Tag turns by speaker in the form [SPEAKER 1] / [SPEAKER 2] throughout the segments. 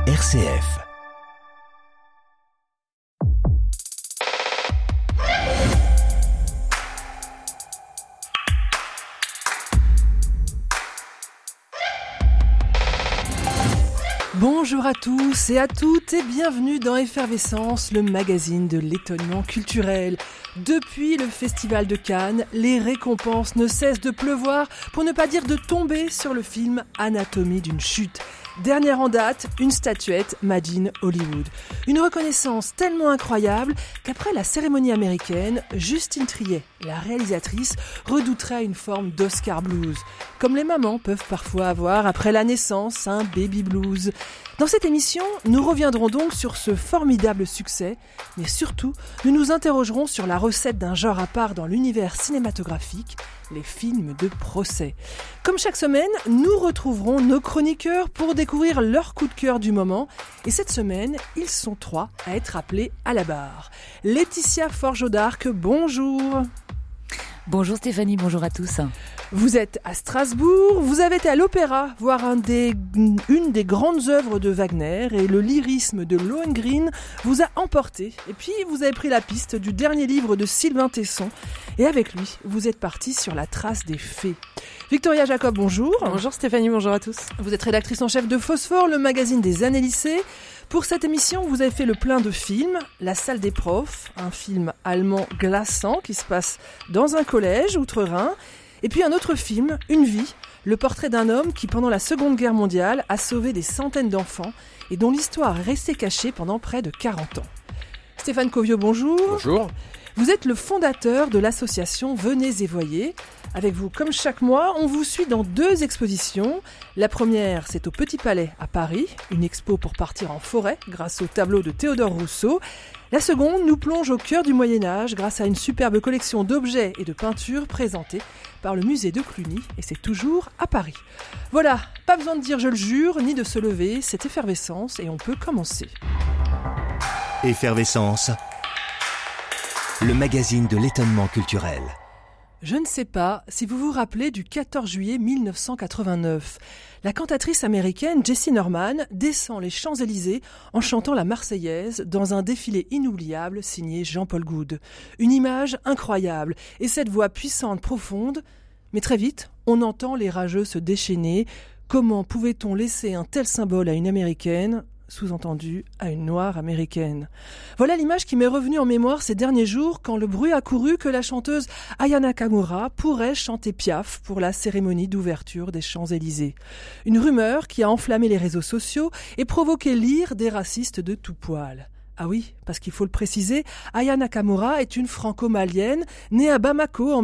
[SPEAKER 1] RCF.
[SPEAKER 2] Bonjour à tous et à toutes et bienvenue dans Effervescence, le magazine de l'étonnement culturel. Depuis le Festival de Cannes, les récompenses ne cessent de pleuvoir, pour ne pas dire de tomber sur le film Anatomie d'une chute. Dernière en date, une statuette Made in Hollywood. Une reconnaissance tellement incroyable qu'après la cérémonie américaine, Justine Triet, la réalisatrice, redouterait une forme d'Oscar blues, comme les mamans peuvent parfois avoir après la naissance un baby blues. Dans cette émission, nous reviendrons donc sur ce formidable succès, mais surtout, nous nous interrogerons sur la recette d'un genre à part dans l'univers cinématographique, les films de procès. Comme chaque semaine, nous retrouverons nos chroniqueurs pour découvrir leur coup de cœur du moment. Et cette semaine, ils sont 3 à être appelés à la barre. Laetitia Forgeau d'Arc, bonjour.
[SPEAKER 3] Bonjour Stéphanie, bonjour à tous.
[SPEAKER 2] Vous êtes à Strasbourg, vous avez été à l'opéra voir une des grandes œuvres de Wagner et le lyrisme de Lohengrin vous a emporté. Et puis vous avez pris la piste du dernier livre de Sylvain Tesson et avec lui, vous êtes parti sur la trace des fées. Victoria Jacob, bonjour.
[SPEAKER 4] Bonjour Stéphanie, bonjour à tous.
[SPEAKER 2] Vous êtes rédactrice en chef de Phosphore, le magazine des années lycée. Pour cette émission, vous avez fait le plein de films. La salle des profs, un film allemand glaçant qui se passe dans un collège outre-Rhin. Et puis un autre film, Une vie, le portrait d'un homme qui, pendant la Seconde Guerre mondiale, a sauvé des centaines d'enfants et dont l'histoire est restée cachée pendant près de 40 ans. Stéphane Covio, bonjour.
[SPEAKER 5] Bonjour.
[SPEAKER 2] Vous êtes le fondateur de l'association Venez et Voyez. Avec vous, comme chaque mois, on vous suit dans 2 expositions. La première, c'est au Petit Palais à Paris, une expo pour partir en forêt grâce au tableau de Théodore Rousseau. La seconde nous plonge au cœur du Moyen-Âge grâce à une superbe collection d'objets et de peintures présentée par le musée de Cluny, et c'est toujours à Paris. Voilà, pas besoin de dire je le jure, ni de se lever, c'est Effervescence et on peut commencer.
[SPEAKER 1] Effervescence, le magazine de l'étonnement culturel.
[SPEAKER 2] Je ne sais pas si vous vous rappelez du 14 juillet 1989. La cantatrice américaine Jessie Norman descend les Champs-Élysées en chantant la Marseillaise dans un défilé inoubliable signé Jean-Paul Goude. Une image incroyable et cette voix puissante, profonde. Mais très vite, on entend les rageux se déchaîner. Comment pouvait-on laisser un tel symbole à une Américaine ? Sous-entendu à une noire américaine. Voilà l'image qui m'est revenue en mémoire ces derniers jours quand le bruit a couru que la chanteuse Aya Nakamura pourrait chanter Piaf pour la cérémonie d'ouverture des Champs-Élysées. Une rumeur qui a enflammé les réseaux sociaux et provoqué l'ire des racistes de tout poil. Ah oui, parce qu'il faut le préciser, Aya Nakamura est une franco-malienne, née à Bamako en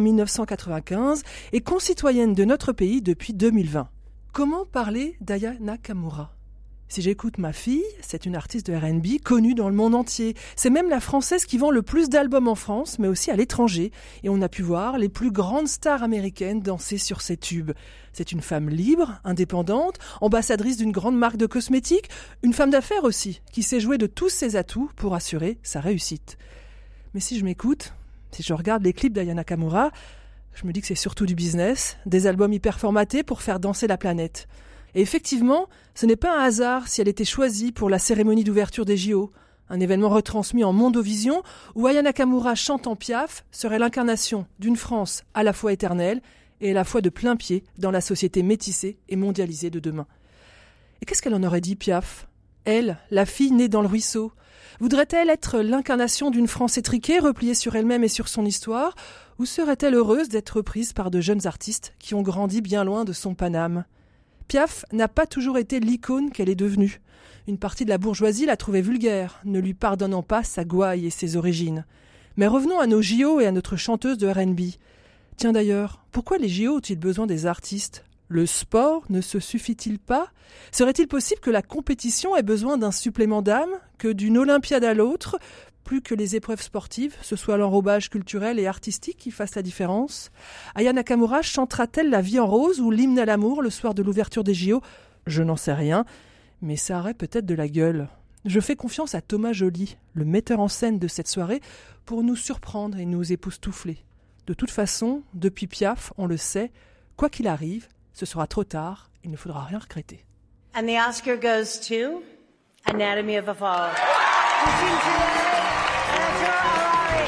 [SPEAKER 2] 1995 et concitoyenne de notre pays depuis 2020. Comment parler d'Aya Nakamura ? Si j'écoute ma fille, c'est une artiste de R&B connue dans le monde entier. C'est même la française qui vend le plus d'albums en France, mais aussi à l'étranger. Et on a pu voir les plus grandes stars américaines danser sur ses tubes. C'est une femme libre, indépendante, ambassadrice d'une grande marque de cosmétiques, une femme d'affaires aussi, qui sait jouer de tous ses atouts pour assurer sa réussite. Mais si je m'écoute, si je regarde les clips d'Aya Nakamura, je me dis que c'est surtout du business, des albums hyper formatés pour faire danser la planète. Et effectivement, ce n'est pas un hasard si elle était choisie pour la cérémonie d'ouverture des JO, un événement retransmis en Mondovision où Aya Nakamura chantant Piaf serait l'incarnation d'une France à la fois éternelle et à la fois de plein pied dans la société métissée et mondialisée de demain. Et qu'est-ce qu'elle en aurait dit, Piaf ? Elle, la fille née dans le ruisseau, voudrait-elle être l'incarnation d'une France étriquée, repliée sur elle-même et sur son histoire, ou serait-elle heureuse d'être reprise par de jeunes artistes qui ont grandi bien loin de son Paname ? Piaf n'a pas toujours été l'icône qu'elle est devenue. Une partie de la bourgeoisie la trouvait vulgaire, ne lui pardonnant pas sa gouaille et ses origines. Mais revenons à nos JO et à notre chanteuse de R&B. Tiens d'ailleurs, pourquoi les JO ont-ils besoin des artistes ? Le sport ne se suffit-il pas ? Serait-il possible que la compétition ait besoin d'un supplément d'âme, que d'une Olympiade à l'autre, plus que les épreuves sportives, ce soit l'enrobage culturel et artistique qui fasse la différence ? Aya Nakamura chantera-t-elle la vie en rose ou l'hymne à l'amour le soir de l'ouverture des JO ? Je n'en sais rien, mais ça aurait peut-être de la gueule. Je fais confiance à Thomas Joly, le metteur en scène de cette soirée, pour nous surprendre et nous époustoufler. De toute façon, depuis Piaf, on le sait, quoi qu'il arrive, ce sera trop tard, il ne faudra rien regretter.
[SPEAKER 6] And the Oscar goes to
[SPEAKER 4] Anatomy of a Fall. Justine Triet, Natasha Harari.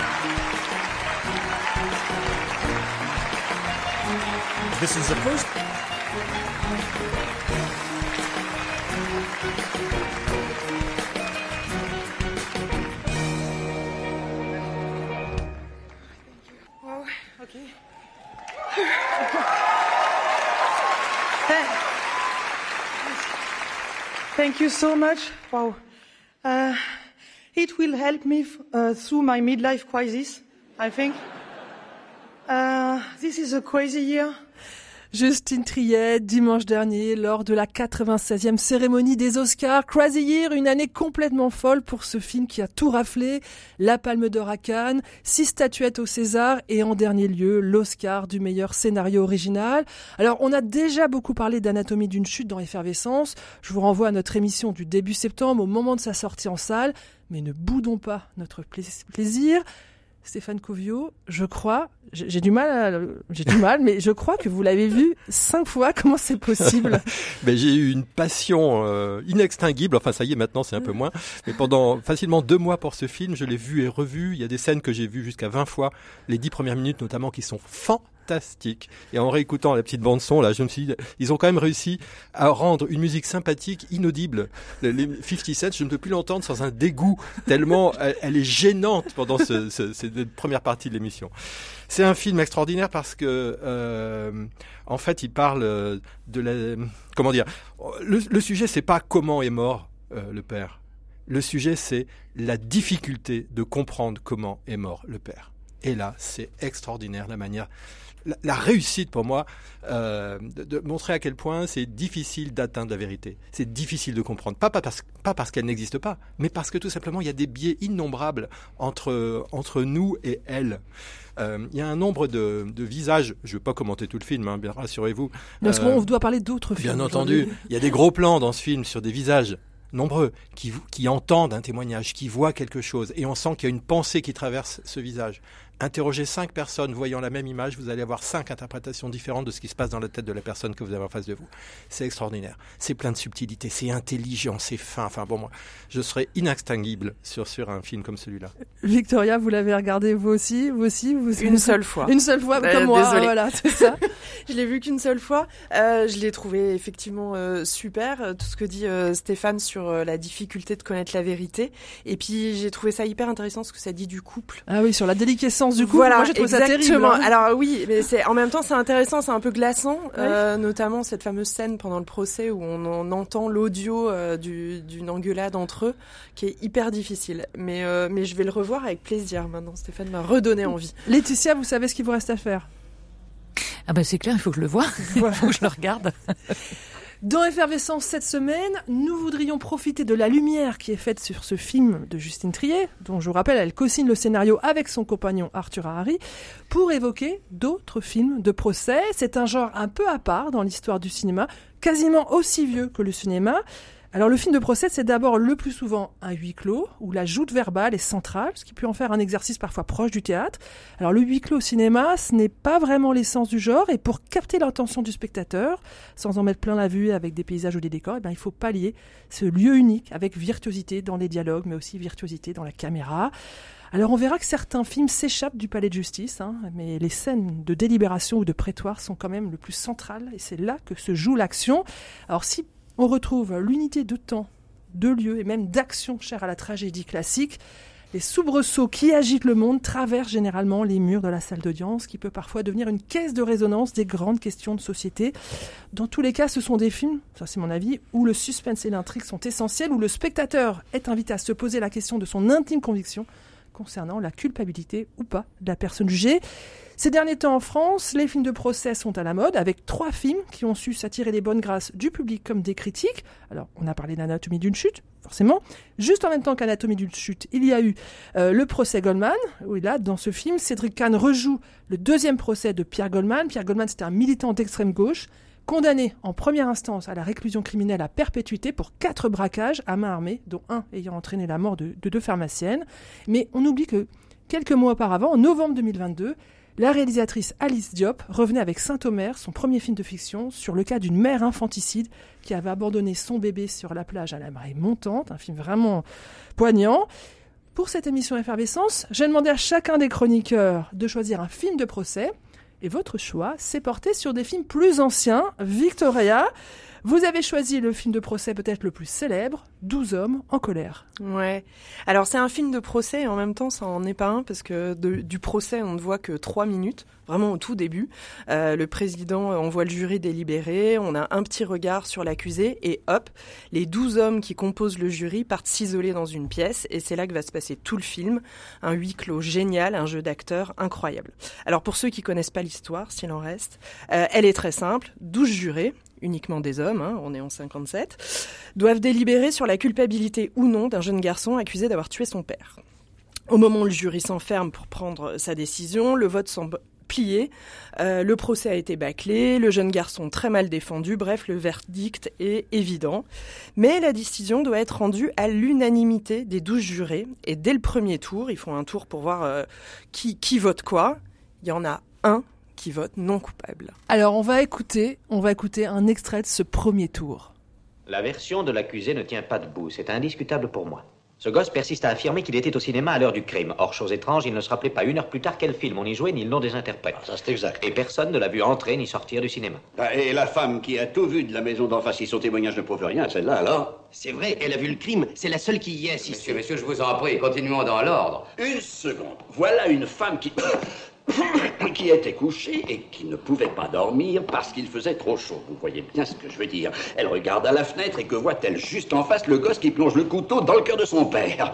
[SPEAKER 5] This is the first.
[SPEAKER 2] Okay.
[SPEAKER 6] Thank you so much. Wow. It will help me through my midlife crisis, I think. This is a crazy year.
[SPEAKER 2] Justine Triet, dimanche dernier, lors de la 96e cérémonie des Oscars. Crazy Year, une année complètement folle pour ce film qui a tout raflé. La Palme d'Or à Cannes, 6 statuettes au César et en dernier lieu, l'Oscar du meilleur scénario original. Alors, on a déjà beaucoup parlé d'Anatomie d'une chute dans Effervescence. Je vous renvoie à notre émission du début septembre, au moment de sa sortie en salle. Mais ne boudons pas notre plaisir. Stéphane Covio, je crois, j'ai du mal, mais je crois que vous l'avez vu 5 fois. Comment c'est possible?
[SPEAKER 7] Ben, j'ai eu une passion inextinguible. Enfin, ça y est, maintenant, c'est un peu moins. Mais pendant facilement 2 mois pour ce film, je l'ai vu et revu. Il y a des scènes que j'ai vues jusqu'à 20 fois. Les 10 premières minutes, notamment, qui sont fantastiques. Et en réécoutant la petite bande-son, là, je me suis dit, ils ont quand même réussi à rendre une musique sympathique, inaudible. Les 50 Cent, je ne peux plus l'entendre sans un dégoût, tellement elle est gênante pendant cette première partie de l'émission. C'est un film extraordinaire parce que, en fait, il parle de la... Comment dire ? Le sujet, c'est pas comment est mort le père. Le sujet, c'est la difficulté de comprendre comment est mort le père. Et là, c'est extraordinaire la manière... La réussite pour moi, de montrer à quel point c'est difficile d'atteindre la vérité. C'est difficile de comprendre. Pas parce qu'elle n'existe pas, mais parce que tout simplement, il y a des biais innombrables entre nous et elle. Il y a un nombre de visages, je ne vais pas commenter tout le film, hein, bien rassurez-vous.
[SPEAKER 2] Parce qu'on doit parler d'autres films.
[SPEAKER 7] Bien entendu, il y a des gros plans dans ce film sur des visages nombreux qui entendent un témoignage, qui voient quelque chose, et on sent qu'il y a une pensée qui traverse ce visage. Interrogez 5 personnes voyant la même image, vous allez avoir 5 interprétations différentes de ce qui se passe dans la tête de la personne que vous avez en face de vous. C'est extraordinaire. C'est plein de subtilité, c'est intelligent, c'est fin. Enfin bon, moi, je serais inextinguible sur un film comme celui-là.
[SPEAKER 2] Victoria, vous l'avez regardé vous aussi
[SPEAKER 8] Une seule fois.
[SPEAKER 2] Une seule fois, comme moi.
[SPEAKER 8] Désolée.
[SPEAKER 2] Voilà, c'est ça.
[SPEAKER 8] Je l'ai vu qu'une seule fois. Je l'ai trouvé effectivement super. Tout ce que dit Stéphane sur la difficulté de connaître la vérité. Et puis j'ai trouvé ça hyper intéressant ce que ça dit du couple.
[SPEAKER 2] Ah oui, sur la déliquescence du couple.
[SPEAKER 8] Voilà,
[SPEAKER 2] moi j'ai trouvé ça terrible.
[SPEAKER 8] exactement.
[SPEAKER 2] Hein.
[SPEAKER 8] Alors oui, mais en même temps c'est intéressant, c'est un peu glaçant,
[SPEAKER 2] Oui.
[SPEAKER 8] notamment cette fameuse scène pendant le procès où on entend l'audio d'une engueulade entre eux, qui est hyper difficile. Mais je vais le revoir avec plaisir maintenant. Stéphane m'a redonné envie.
[SPEAKER 2] Laetitia, vous savez ce qu'il vous reste à faire?
[SPEAKER 3] Ah bah c'est clair, il faut que je le voie, il faut que je le regarde.
[SPEAKER 2] Dans Effervescence cette semaine, nous voudrions profiter de la lumière qui est faite sur ce film de Justine Triet, dont je vous rappelle, elle co-signe le scénario avec son compagnon Arthur Harari, pour évoquer d'autres films de procès. C'est un genre un peu à part dans l'histoire du cinéma, quasiment aussi vieux que le cinéma. Alors le film de procès, c'est d'abord le plus souvent un huis clos, où la joute verbale est centrale, ce qui peut en faire un exercice parfois proche du théâtre. Alors le huis clos au cinéma, ce n'est pas vraiment l'essence du genre, et pour capter l'attention du spectateur, sans en mettre plein la vue avec des paysages ou des décors, il faut pallier ce lieu unique avec virtuosité dans les dialogues, mais aussi virtuosité dans la caméra. Alors on verra que certains films s'échappent du palais de justice, mais les scènes de délibération ou de prétoire sont quand même le plus centrales, et c'est là que se joue l'action. Alors si on retrouve l'unité de temps, de lieu et même d'action chère à la tragédie classique, les soubresauts qui agitent le monde traversent généralement les murs de la salle d'audience, qui peut parfois devenir une caisse de résonance des grandes questions de société. Dans tous les cas, ce sont des films, ça c'est mon avis, où le suspense et l'intrigue sont essentiels, où le spectateur est invité à se poser la question de son intime conviction concernant la culpabilité ou pas de la personne jugée. Ces derniers temps en France, les films de procès sont à la mode, avec 3 films qui ont su s'attirer les bonnes grâces du public comme des critiques. Alors, on a parlé d'Anatomie d'une chute, forcément. Juste en même temps qu'Anatomie d'une chute, il y a eu le procès Goldman, où là, dans ce film, Cédric Kahn rejoue le 2e procès de Pierre Goldman. Pierre Goldman, c'était un militant d'extrême gauche, condamné en première instance à la réclusion criminelle à perpétuité pour 4 braquages à main armée, dont un ayant entraîné la mort de 2 pharmaciennes. Mais on oublie que quelques mois auparavant, en novembre 2022, La réalisatrice Alice Diop revenait avec Saint-Omer, son premier film de fiction, sur le cas d'une mère infanticide qui avait abandonné son bébé sur la plage à la marée montante, un film vraiment poignant. Pour cette émission Effervescence, j'ai demandé à chacun des chroniqueurs de choisir un film de procès. Et votre choix s'est porté sur des films plus anciens. Victoria, vous avez choisi le film de procès peut-être le plus célèbre, 12 hommes en colère.
[SPEAKER 8] Ouais. Alors c'est un film de procès et en même temps ça en est pas un parce que du procès on ne voit que 3 minutes, vraiment au tout début. Le président envoie le jury délibérer, on a un petit regard sur l'accusé et hop, les 12 hommes qui composent le jury partent s'isoler dans une pièce et c'est là que va se passer tout le film. Un huis clos génial, un jeu d'acteurs incroyable. Alors pour ceux qui connaissent pas l'histoire, s'il en reste, elle est très simple, 12 jurés, uniquement des hommes, on est en 57, doivent délibérer sur la culpabilité ou non d'un jeune garçon accusé d'avoir tué son père. Au moment où le jury s'enferme pour prendre sa décision, le vote semble plié, le procès a été bâclé, le jeune garçon très mal défendu, bref, le verdict est évident. Mais la décision doit être rendue à l'unanimité des 12 jurés, et dès le premier tour, ils font un tour pour voir qui vote quoi, il y en a un qui vote non coupable.
[SPEAKER 2] Alors on va écouter un extrait de ce premier tour.
[SPEAKER 9] La version de l'accusé ne tient pas debout, c'est indiscutable pour moi. Ce gosse persiste à affirmer qu'il était au cinéma à l'heure du crime. Or, chose étrange, il ne se rappelait pas 1 heure plus tard quel film on y jouait ni le nom des interprètes.
[SPEAKER 5] Ça, c'est exact.
[SPEAKER 9] Et personne ne l'a vu entrer ni sortir du cinéma.
[SPEAKER 5] Et la femme qui a tout vu de la maison d'en face, si son témoignage ne prouve rien, celle-là, alors?
[SPEAKER 10] C'est vrai, elle a vu le crime, c'est la seule qui y est assistée.
[SPEAKER 11] Messieurs, je vous en prie, continuons dans l'ordre.
[SPEAKER 5] Une seconde. Voilà une femme qui était couchée et qui ne pouvait pas dormir parce qu'il faisait trop chaud. Vous voyez bien ce que je veux dire. Elle regarde à la fenêtre et que voit-elle juste en face le gosse qui plonge le couteau dans le cœur de son père.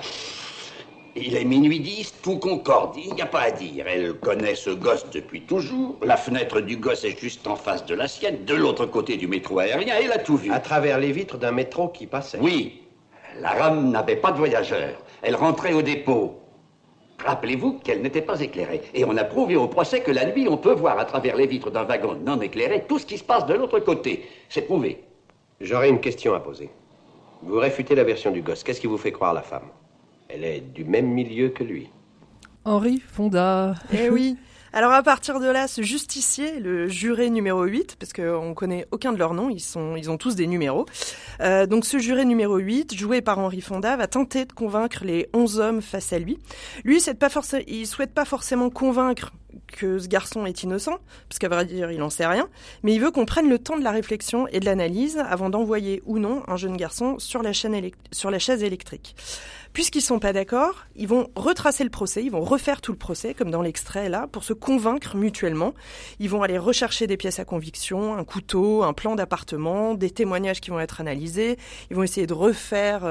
[SPEAKER 5] Il est minuit 10, tout concorde, il n'y a pas à dire. Elle connaît ce gosse depuis toujours. La fenêtre du gosse est juste en face de la sienne, de l'autre côté du métro aérien, et elle a tout vu.
[SPEAKER 10] À travers les vitres d'un métro qui passait.
[SPEAKER 5] Oui, la rame n'avait pas de voyageurs. Elle rentrait au dépôt. Rappelez-vous qu'elle n'était pas éclairée. Et on a prouvé au procès que la nuit, on peut voir à travers les vitres d'un wagon non éclairé tout ce qui se passe de l'autre côté. C'est prouvé.
[SPEAKER 10] J'aurais une question à poser. Vous réfutez la version du gosse. Qu'est-ce qui vous fait croire la femme? Elle est du même milieu que lui.
[SPEAKER 2] Henri Fonda.
[SPEAKER 8] Eh oui. Alors à partir de là, ce justicier, le juré numéro 8, parce qu'on connaît aucun de leurs noms, ils ont tous des numéros. Donc ce juré numéro 8, joué par Henri Fonda, va tenter de convaincre les 11 hommes face à lui. Lui, il souhaite pas forcément convaincre que ce garçon est innocent, parce qu'à vrai dire, il n'en sait rien, mais il veut qu'on prenne le temps de la réflexion et de l'analyse avant d'envoyer ou non un jeune garçon sur la chaise électrique. Puisqu'ils sont pas d'accord, ils vont retracer le procès, ils vont refaire tout le procès, comme dans l'extrait là, pour se convaincre mutuellement. Ils vont aller rechercher des pièces à conviction, un couteau, un plan d'appartement, des témoignages qui vont être analysés. Ils vont essayer de refaire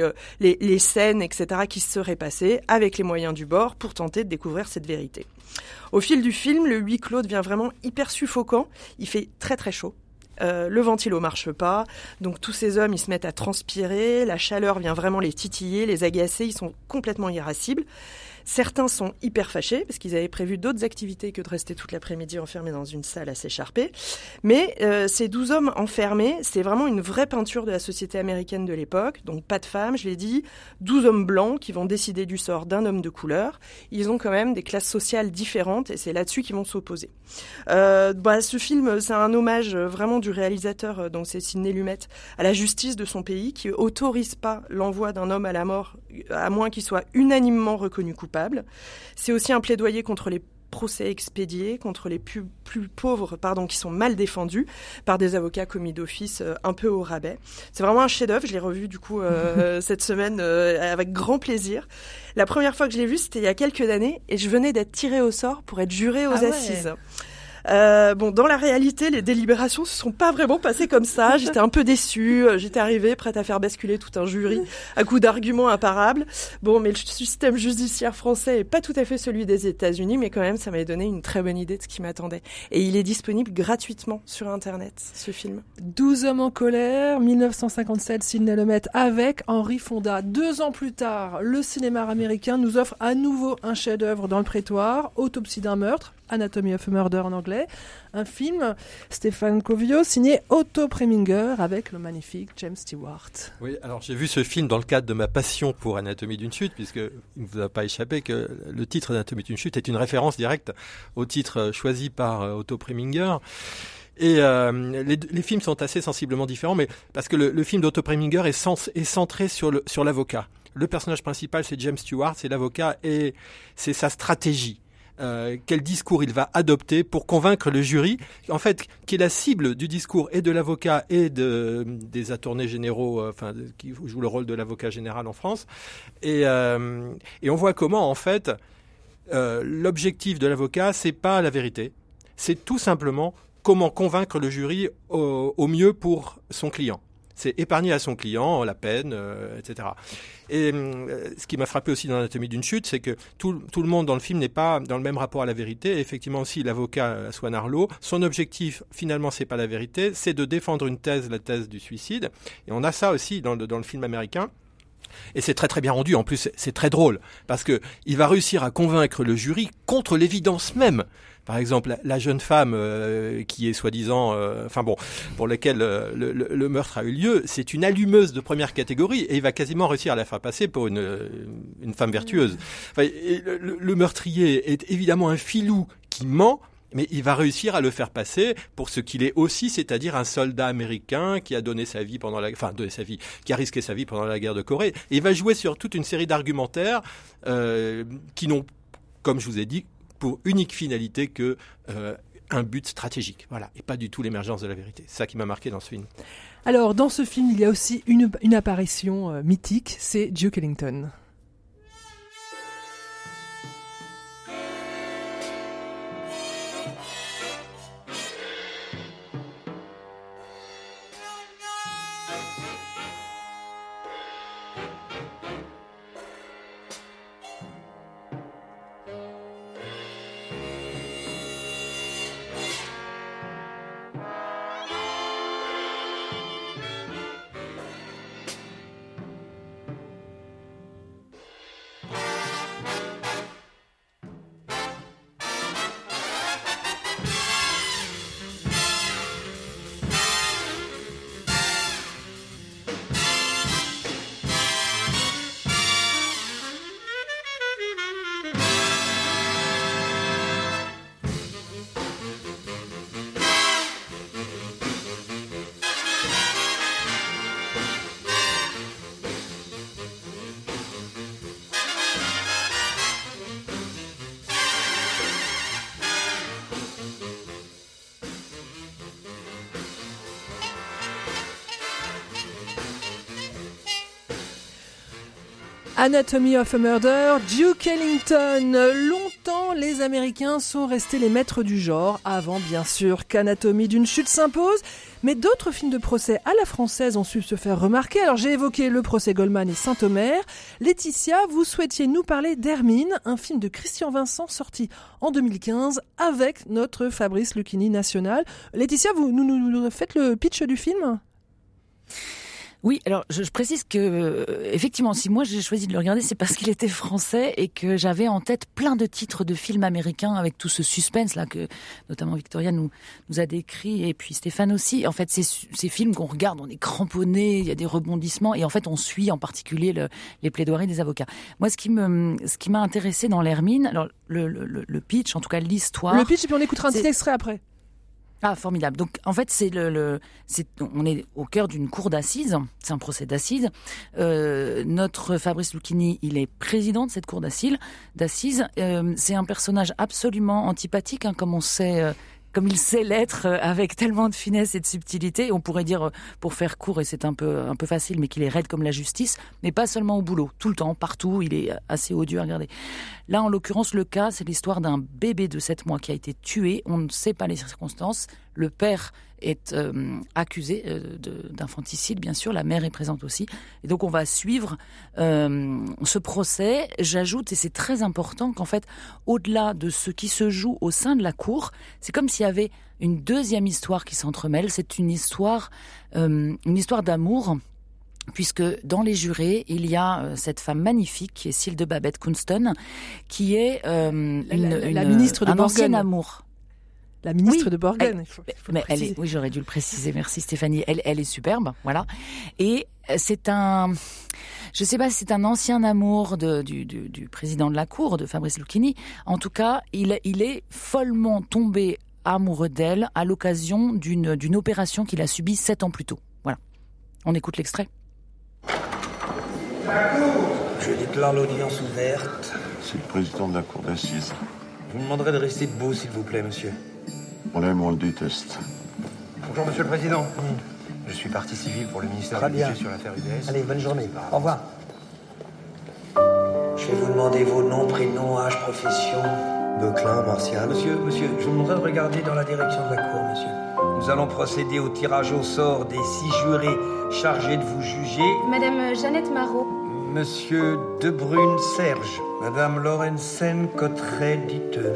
[SPEAKER 8] les scènes, etc., qui se seraient passées avec les moyens du bord pour tenter de découvrir cette vérité. Au fil du film, le huis clos devient vraiment hyper suffocant. Il fait très très chaud. Le ventilo marche pas, donc tous ces hommes ils se mettent à transpirer, la chaleur vient vraiment les titiller, les agacer, ils sont complètement irascibles. Certains sont hyper fâchés parce qu'ils avaient prévu d'autres activités que de rester toute l'après-midi enfermés dans une salle à s'écharper. Mais ces 12 hommes enfermés, c'est vraiment une vraie peinture de la société américaine de l'époque. Donc pas de femmes, je l'ai dit, 12 hommes blancs qui vont décider du sort d'un homme de couleur. Ils ont quand même des classes sociales différentes et c'est là-dessus qu'ils vont s'opposer. Ce film, c'est un hommage vraiment du réalisateur, donc c'est Sidney Lumet, à la justice de son pays qui autorise pas l'envoi d'un homme à la mort à moins qu'il soit unanimement reconnu coupable. C'est aussi un plaidoyer contre les procès expédiés, contre les plus pauvres, qui sont mal défendus par des avocats commis d'office un peu au rabais. C'est vraiment un chef-d'œuvre. Je l'ai revu du coup cette semaine avec grand plaisir. La première fois que je l'ai vu, c'était il y a quelques années et je venais d'être tirée au sort pour être jurée aux assises. Dans la réalité, les délibérations se sont pas vraiment passées comme ça. J'étais un peu déçue. J'étais arrivée prête à faire basculer tout un jury à coups d'arguments imparables. Mais le système judiciaire français est pas tout à fait celui des États-Unis, mais quand même, ça m'avait donné une très bonne idée de ce qui m'attendait. Et il est disponible gratuitement sur Internet, ce film.
[SPEAKER 2] 12 hommes en colère, 1957, Sidney Lumet avec Henri Fonda. 2 ans plus tard, le cinéma américain nous offre à nouveau un chef-d'œuvre dans le prétoire, Autopsie d'un meurtre, Anatomy of a Murder en anglais, un film Stéphane Covio signé Otto Preminger avec le magnifique James Stewart.
[SPEAKER 7] Oui, alors j'ai vu ce film dans le cadre de ma passion pour Anatomie d'une chute, puisque il ne vous a pas échappé que le titre d'Anatomie d'une chute est une référence directe au titre choisi par Otto Preminger. Et les films sont assez sensiblement différents, mais parce que le film d'Otto Preminger est centré sur l'avocat. Le personnage principal, c'est James Stewart, c'est l'avocat, et c'est sa stratégie. Quel discours il va adopter pour convaincre le jury, en fait, qui est la cible du discours et de l'avocat et des attorneys généraux, qui jouent le rôle de l'avocat général en France. Et on voit comment, en fait, l'objectif de l'avocat, c'est pas la vérité, c'est tout simplement comment convaincre le jury au mieux pour son client. C'est épargner à son client la peine, etc. Et ce qui m'a frappé aussi dans l'Anatomie d'une chute, c'est que tout le monde dans le film n'est pas dans le même rapport à la vérité. Et effectivement aussi, l'avocat Swan Arlo, son objectif, finalement, c'est pas la vérité, c'est de défendre une thèse, la thèse du suicide. Et on a ça aussi dans le film américain. Et c'est très très bien rendu. En plus, c'est très drôle parce que il va réussir à convaincre le jury contre l'évidence même. Par exemple, la jeune femme qui est soi-disant, pour laquelle le meurtre a eu lieu, c'est une allumeuse de première catégorie et il va quasiment réussir à la faire passer pour une femme vertueuse. Le meurtrier est évidemment un filou qui ment, mais il va réussir à le faire passer pour ce qu'il est aussi, c'est-à-dire un soldat américain qui a donné sa vie qui a risqué sa vie pendant la guerre de Corée. Et il va jouer sur toute une série d'argumentaires qui n'ont, comme je vous ai dit, pour unique finalité que un but stratégique. Voilà, et pas du tout l'émergence de la vérité. C'est ça qui m'a marqué dans ce film.
[SPEAKER 2] Alors, dans ce film, il y a aussi une apparition mythique, c'est Duke Ellington. Anatomy of a Murder, Duke Ellington. Longtemps, les Américains sont restés les maîtres du genre, avant bien sûr qu'Anatomie d'une chute s'impose. Mais d'autres films de procès à la française ont su se faire remarquer. Alors j'ai évoqué le procès Goldman et Saint-Omer. Laetitia, vous souhaitiez nous parler d'Hermine, un film de Christian Vincent sorti en 2015 avec notre Fabrice Lucchini national. Laetitia, vous nous faites le pitch du film ?
[SPEAKER 3] Oui, alors je précise que effectivement, si moi j'ai choisi de le regarder, c'est parce qu'il était français et que j'avais en tête plein de titres de films américains avec tout ce suspense là que notamment Victoria nous a décrit et puis Stéphane aussi. En fait, ces films qu'on regarde, on est cramponné, il y a des rebondissements et en fait on suit en particulier les plaidoiries des avocats. Moi, ce qui m'a intéressé dans l'Hermine, alors le pitch, en tout cas l'histoire.
[SPEAKER 2] Le pitch et puis on écoutera un petit extrait après.
[SPEAKER 3] Ah, formidable. Donc, en fait, on est au cœur d'une cour d'assises. C'est un procès d'assises. Notre Fabrice Lucchini, il est président de cette cour d'assises. C'est un personnage absolument antipathique, hein, comme il sait l'être, avec tellement de finesse et de subtilité. On pourrait dire, pour faire court, et c'est un peu facile, mais qu'il est raide comme la justice, mais pas seulement au boulot, tout le temps, partout, il est assez odieux à regarder. Là, en l'occurrence, le cas, c'est l'histoire d'un bébé de 7 mois qui a été tué. On ne sait pas les circonstances. Le père est accusé d'infanticide, bien sûr. La mère est présente aussi. Et donc, on va suivre ce procès. J'ajoute, et c'est très important, qu'en fait, au-delà de ce qui se joue au sein de la cour, c'est comme s'il y avait une deuxième histoire qui s'entremêle. C'est une histoire d'amour puisque dans les jurés, il y a cette femme magnifique qui est Cylde Babette Kunston, qui est
[SPEAKER 2] la ministre de
[SPEAKER 3] un
[SPEAKER 2] Borgen.
[SPEAKER 3] ancien amour.
[SPEAKER 2] La ministre de Borgen, il faut
[SPEAKER 3] mais elle est, oui, j'aurais dû le préciser, merci Stéphanie. Elle est superbe, voilà. Et c'est je sais pas si c'est un ancien amour du président de la Cour, de Fabrice Lucchini. En tout cas, il est follement tombé amoureux d'elle à l'occasion d'une opération qu'il a subie 7 ans plus tôt. Voilà. On écoute l'extrait.
[SPEAKER 12] Je déclare l'audience ouverte.
[SPEAKER 13] C'est le président de la cour d'assises.
[SPEAKER 12] Je vous demanderai de rester debout, s'il vous plaît, monsieur.
[SPEAKER 13] On l'aime, on le déteste.
[SPEAKER 12] Bonjour, monsieur le président. Je suis partie civile pour le ministère du Budget sur l'affaire UBS. Allez, bonne journée. Au revoir. Je vais vous demander vos noms, prénoms, âge, profession. Beuclin, Martial. Monsieur, je vous demanderai de regarder dans la direction de la cour, monsieur. Nous allons procéder au tirage au sort des 6 jurés chargés de vous juger.
[SPEAKER 14] Madame Jeannette Marot.
[SPEAKER 12] Monsieur Debrune Serge. Madame Laurensen Cotteret-Ditteux.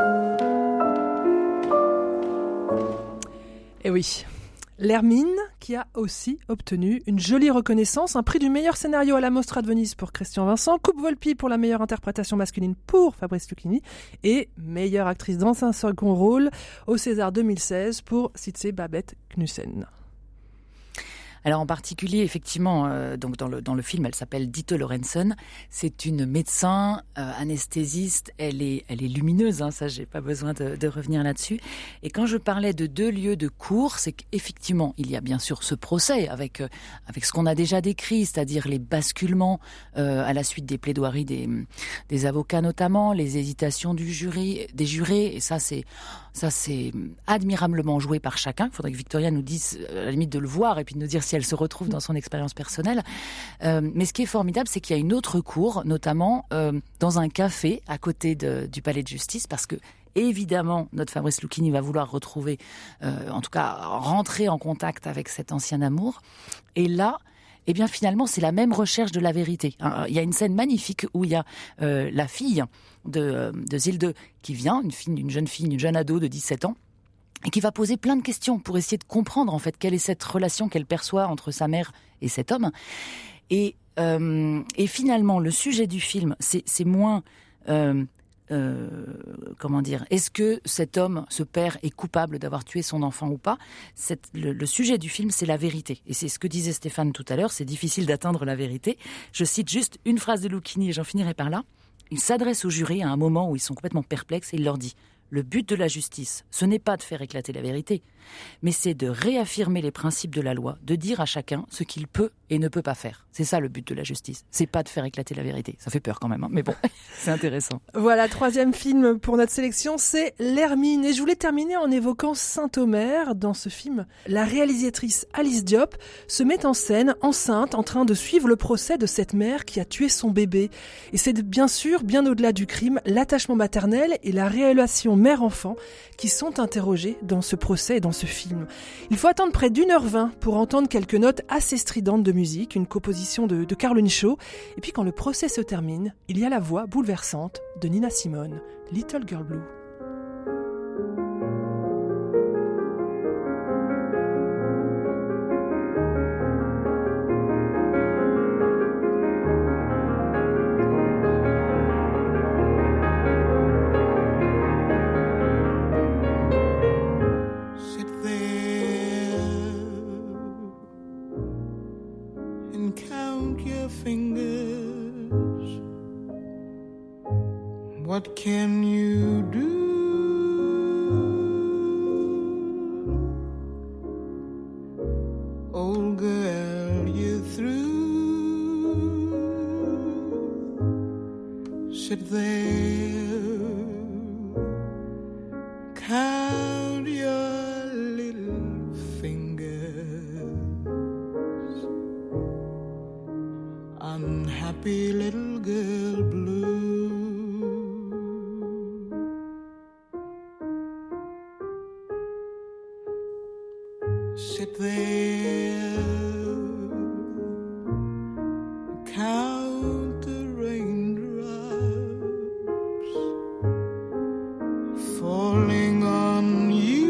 [SPEAKER 2] Et oui, l'Hermine qui a aussi obtenu une jolie reconnaissance, un prix du meilleur scénario à la Mostra de Venise pour Christian Vincent, Coupe Volpi pour la meilleure interprétation masculine pour Fabrice Lucchini et meilleure actrice dans un second rôle au César 2016 pour Cylde Babette Kunston.
[SPEAKER 3] Alors en particulier, effectivement, donc dans le film, elle s'appelle Ditte Laurensen. C'est une médecin anesthésiste. Elle est lumineuse, hein, ça j'ai pas besoin de revenir là-dessus. Et quand je parlais de 2 lieux de cour, c'est qu'effectivement il y a bien sûr ce procès avec ce qu'on a déjà décrit, c'est-à-dire les basculements à la suite des plaidoiries des avocats notamment, les hésitations des jurés. Et ça c'est admirablement joué par chacun. Il faudrait que Victoria nous dise, à la limite, de le voir et puis de nous dire si elle se retrouve dans son expérience personnelle. Mais ce qui est formidable, c'est qu'il y a une autre cour, notamment dans un café à côté du palais de justice, parce que évidemment, notre Fabrice Lucchini va vouloir retrouver, en tout cas, rentrer en contact avec cet ancien amour. Et là, eh bien, finalement, c'est la même recherche de la vérité. Il y a une scène magnifique où il y a la fille de Cylde qui vient, une jeune ado de 17 ans, et qui va poser plein de questions pour essayer de comprendre, en fait, quelle est cette relation qu'elle perçoit entre sa mère et cet homme. Et finalement, le sujet du film, c'est moins... comment dire, est-ce que cet homme, ce père, est coupable d'avoir tué son enfant ou pas? Le sujet du film, c'est la vérité. Et c'est ce que disait Stéphane tout à l'heure, c'est difficile d'atteindre la vérité. Je cite juste une phrase de Lucchini et j'en finirai par là. Il s'adresse aux jurés à un moment où ils sont complètement perplexes et il leur dit « Le but de la justice, ce n'est pas de faire éclater la vérité, mais c'est de réaffirmer les principes de la loi, de dire à chacun ce qu'il peut et ne peut pas faire. C'est ça le but de la justice. C'est pas de faire éclater la vérité. Ça fait peur quand même, hein, mais bon, c'est intéressant.
[SPEAKER 2] Voilà, 3e film pour notre sélection, c'est L'Hermine. Et je voulais terminer en évoquant Saint-Omer. Dans ce film, la réalisatrice Alice Diop se met en scène, enceinte, en train de suivre le procès de cette mère qui a tué son bébé. Et c'est bien sûr, bien au-delà du crime, l'attachement maternel et la relation mère-enfant qui sont interrogés dans ce procès et dans ce film. Il faut attendre près d'1h20 pour entendre quelques notes assez stridentes de musique, une composition de Caroline Shaw. Et puis quand le procès se termine, il y a la voix bouleversante de Nina Simone, Little Girl Blue.
[SPEAKER 15] What can you do? Old girl, you're through. Sit there, count your little fingers. Unhappy little girl blue. Sit there, count the raindrops falling on you.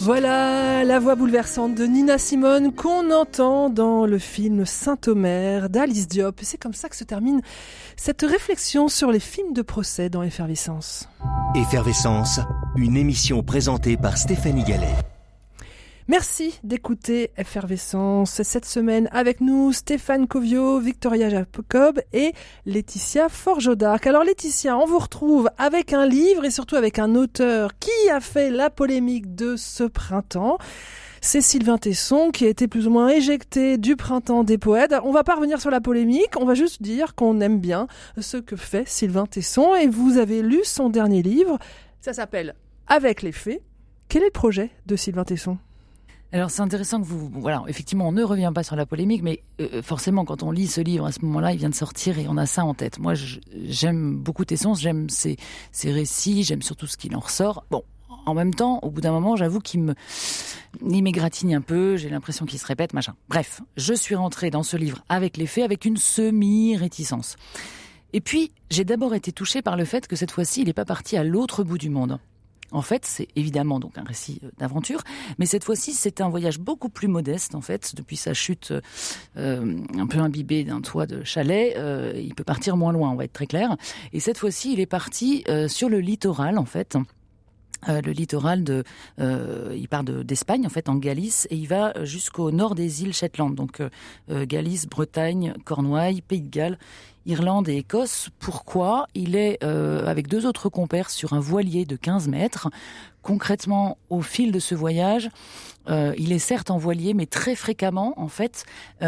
[SPEAKER 2] Voilà la voix bouleversante de Nina Simone qu'on entend dans le film Saint-Omer d'Alice Diop. Et c'est comme ça que se termine cette réflexion sur les films de procès dans Effervescence.
[SPEAKER 1] Effervescence, une émission présentée par Stéphanie Gallet.
[SPEAKER 2] Merci d'écouter Effervescence. Cette semaine avec nous, Stéphane Covio, Victoria Jacob et Laetitia Forgeau-Darc. Alors Laetitia, on vous retrouve avec un livre et surtout avec un auteur qui a fait la polémique de ce printemps. C'est Sylvain Tesson qui a été plus ou moins éjecté du printemps des poètes. On va pas revenir sur la polémique, on va juste dire qu'on aime bien ce que fait Sylvain Tesson. Et vous avez lu son dernier livre, ça s'appelle Avec les faits. Quel est le projet de Sylvain Tesson ?
[SPEAKER 3] Alors c'est intéressant que voilà, effectivement on ne revient pas sur la polémique, mais forcément quand on lit ce livre à ce moment-là, il vient de sortir et on a ça en tête. Moi j'aime beaucoup Tesson, j'aime ses récits, j'aime surtout ce qu'il en ressort. Bon, en même temps, au bout d'un moment, j'avoue qu'il m'égratigne un peu, j'ai l'impression qu'il se répète, machin. Bref, je suis rentrée dans ce livre avec les faits, avec une semi-réticence. Et puis, j'ai d'abord été touchée par le fait que cette fois-ci, il n'est pas parti à l'autre bout du monde. En fait, c'est évidemment donc un récit d'aventure, mais cette fois-ci, c'est un voyage beaucoup plus modeste, en fait. Depuis sa chute un peu imbibée d'un toit de chalet, il peut partir moins loin, on va être très clair. Et cette fois-ci, il est parti sur le littoral, en fait. Le littoral il part d'Espagne, en fait, en Galice, et il va jusqu'au nord des îles Shetland. Donc, Galice, Bretagne, Cornouailles, Pays de Galles, Irlande et Écosse. Pourquoi ? Il est avec 2 autres compères sur un voilier de 15 mètres. Concrètement, au fil de ce voyage, il est certes en voilier, mais très fréquemment, en fait,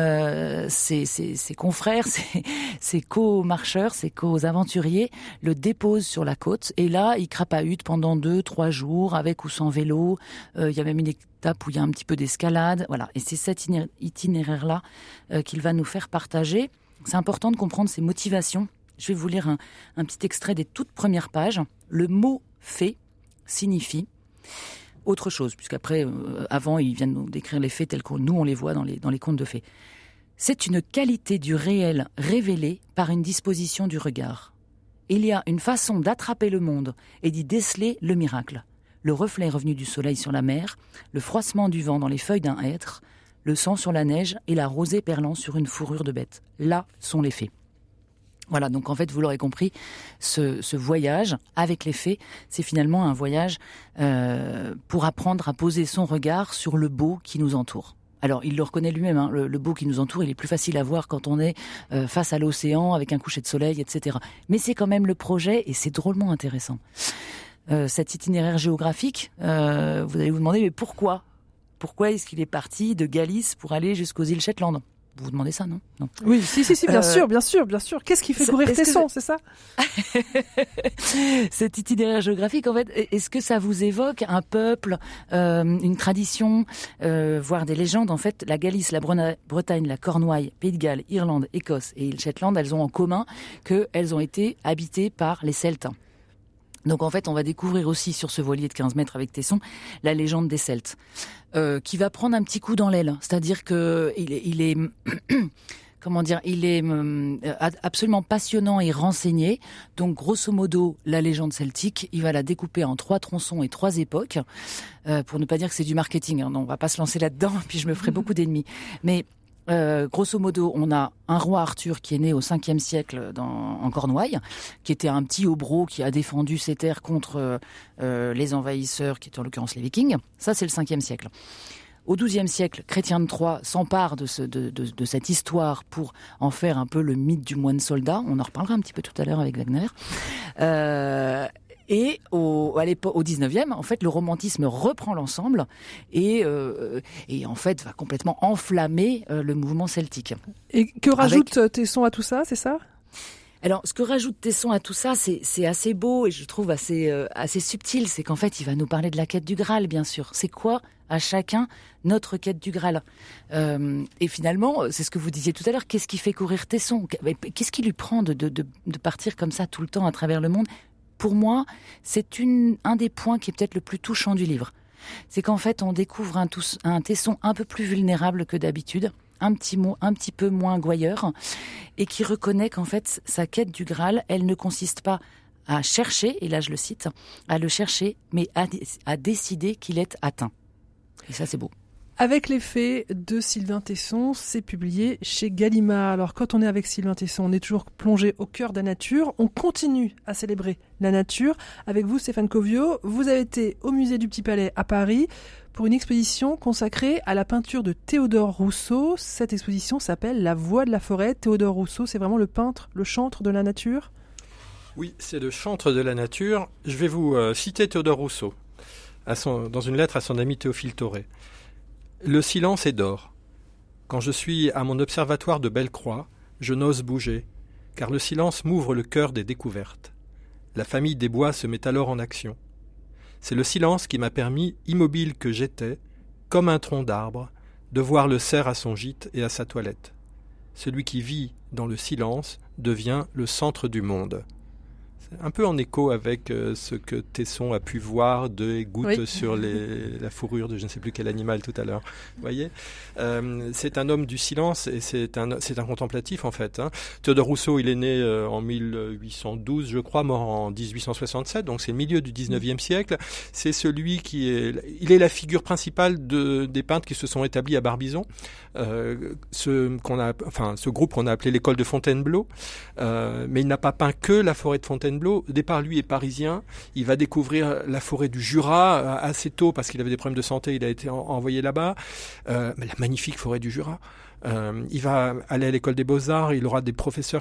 [SPEAKER 3] ses confrères, ses co-marcheurs, ses co-aventuriers le déposent sur la côte. Et là, il crapahute pendant 2-3 jours, avec ou sans vélo. Il y a même une étape où il y a un petit peu d'escalade. Voilà. Et c'est cet itinéraire-là qu'il va nous faire partager. C'est important de comprendre ses motivations. Je vais vous lire un petit extrait des toutes premières pages. Le mot « fait » signifie autre chose, puisqu'après, avant, il vient de nous décrire les faits tels que nous, on les voit dans les contes de fées. C'est une qualité du réel révélée par une disposition du regard. Il y a une façon d'attraper le monde et d'y déceler le miracle. Le reflet revenu du soleil sur la mer, le froissement du vent dans les feuilles d'un hêtre, le sang sur la neige et la rosée perlant sur une fourrure de bête. Là sont les faits. Voilà, donc en fait, vous l'aurez compris, ce voyage avec les faits, c'est finalement un voyage pour apprendre à poser son regard sur le beau qui nous entoure. Alors, il le reconnaît lui-même, hein, le beau qui nous entoure, il est plus facile à voir quand on est face à l'océan, avec un coucher de soleil, etc. Mais c'est quand même le projet et c'est drôlement intéressant. Cet itinéraire géographique, vous allez vous demander, mais pourquoi ? Pourquoi est-ce qu'il est parti de Galice pour aller jusqu'aux îles Shetland ? Vous vous demandez ça, non ?
[SPEAKER 2] Oui, si, bien sûr. Qu'est-ce qui fait courir Tesson, c'est ça ?
[SPEAKER 3] Cet itinéraire géographique, en fait, est-ce que ça vous évoque un peuple, une tradition, voire des légendes ? En fait, la Galice, la Bretagne, la Cornouaille, Pays de Galles, Irlande, Écosse et îles Shetland, elles ont en commun qu'elles ont été habitées par les Celtes. Donc en fait, on va découvrir aussi sur ce voilier de 15 mètres avec Tesson la légende des Celtes, qui va prendre un petit coup dans l'aile. C'est-à-dire que il est comment dire, il est absolument passionnant et renseigné. Donc grosso modo, la légende celtique, il va la découper en 3 tronçons et 3 époques, pour ne pas dire que c'est du marketing. Hein. Non, on va pas se lancer là-dedans, puis je me ferai beaucoup d'ennemis. Mais grosso modo, on a un roi Arthur qui est né au 5e siècle en Cornouailles, qui était un petit hobereau qui a défendu ses terres contre les envahisseurs, qui étaient en l'occurrence les Vikings. Ça, c'est le 5e siècle. Au XIIe siècle, Chrétien de Troyes s'empare de cette histoire pour en faire un peu le mythe du moine soldat. On en reparlera un petit peu tout à l'heure avec Wagner. Et au 19e, en fait, le romantisme reprend l'ensemble et en fait va complètement enflammer le mouvement celtique.
[SPEAKER 2] Et que rajoute Tesson à tout ça, c'est ça ?
[SPEAKER 3] Alors, ce que rajoute Tesson à tout ça, c'est assez beau et je trouve assez subtil. C'est qu'en fait, il va nous parler de la quête du Graal, bien sûr. C'est quoi, à chacun, notre quête du Graal ? Et finalement, c'est ce que vous disiez tout à l'heure. Qu'est-ce qui fait courir Tesson ? Qu'est-ce qui lui prend de partir comme ça tout le temps à travers le monde ? Pour moi, c'est un des points qui est peut-être le plus touchant du livre. C'est qu'en fait, on découvre un Tesson un peu plus vulnérable que d'habitude, un petit peu moins gouailleur, et qui reconnaît qu'en fait, sa quête du Graal, elle ne consiste pas à chercher, et là je le cite, à le chercher, mais à décider qu'il est atteint. Et ça, c'est beau.
[SPEAKER 2] Avec les faits de Sylvain Tesson, c'est publié chez Gallimard. Alors quand on est avec Sylvain Tesson, on est toujours plongé au cœur de la nature. On continue à célébrer la nature. Avec vous, Stéphane Covio, vous avez été au musée du Petit Palais à Paris pour une exposition consacrée à la peinture de Théodore Rousseau. Cette exposition s'appelle La Voix de la forêt. Théodore Rousseau, c'est vraiment le peintre, le chantre de la nature ?
[SPEAKER 7] Oui, c'est le chantre de la nature. Je vais vous citer Théodore Rousseau dans une lettre à son ami Théophile Thoré. Le silence est d'or. Quand je suis à mon observatoire de Bellecroix, je n'ose bouger, car le silence m'ouvre le cœur des découvertes. La famille des bois se met alors en action. C'est le silence qui m'a permis, immobile que j'étais, comme un tronc d'arbre, de voir le cerf à son gîte et à sa toilette. Celui qui vit dans le silence devient le centre du monde. C'est un peu en écho avec ce que Tesson a pu voir des gouttes sur la fourrure de je ne sais plus quel animal tout à l'heure. Vous voyez, c'est un homme du silence et c'est un contemplatif en fait. Théodore Rousseau, il est né en 1812, je crois, mort en 1867, donc c'est le milieu du 19e siècle. C'est celui il est la figure principale des peintres qui se sont établis à Barbizon. Ce groupe qu'on a appelé l'école de Fontainebleau, mais il n'a pas peint que la forêt de Fontainebleau. Au départ, lui est parisien. Il va découvrir la forêt du Jura assez tôt parce qu'il avait des problèmes de santé. Il a été envoyé là-bas. La magnifique forêt du Jura. Il va aller à l'école des Beaux-Arts. Il aura des professeurs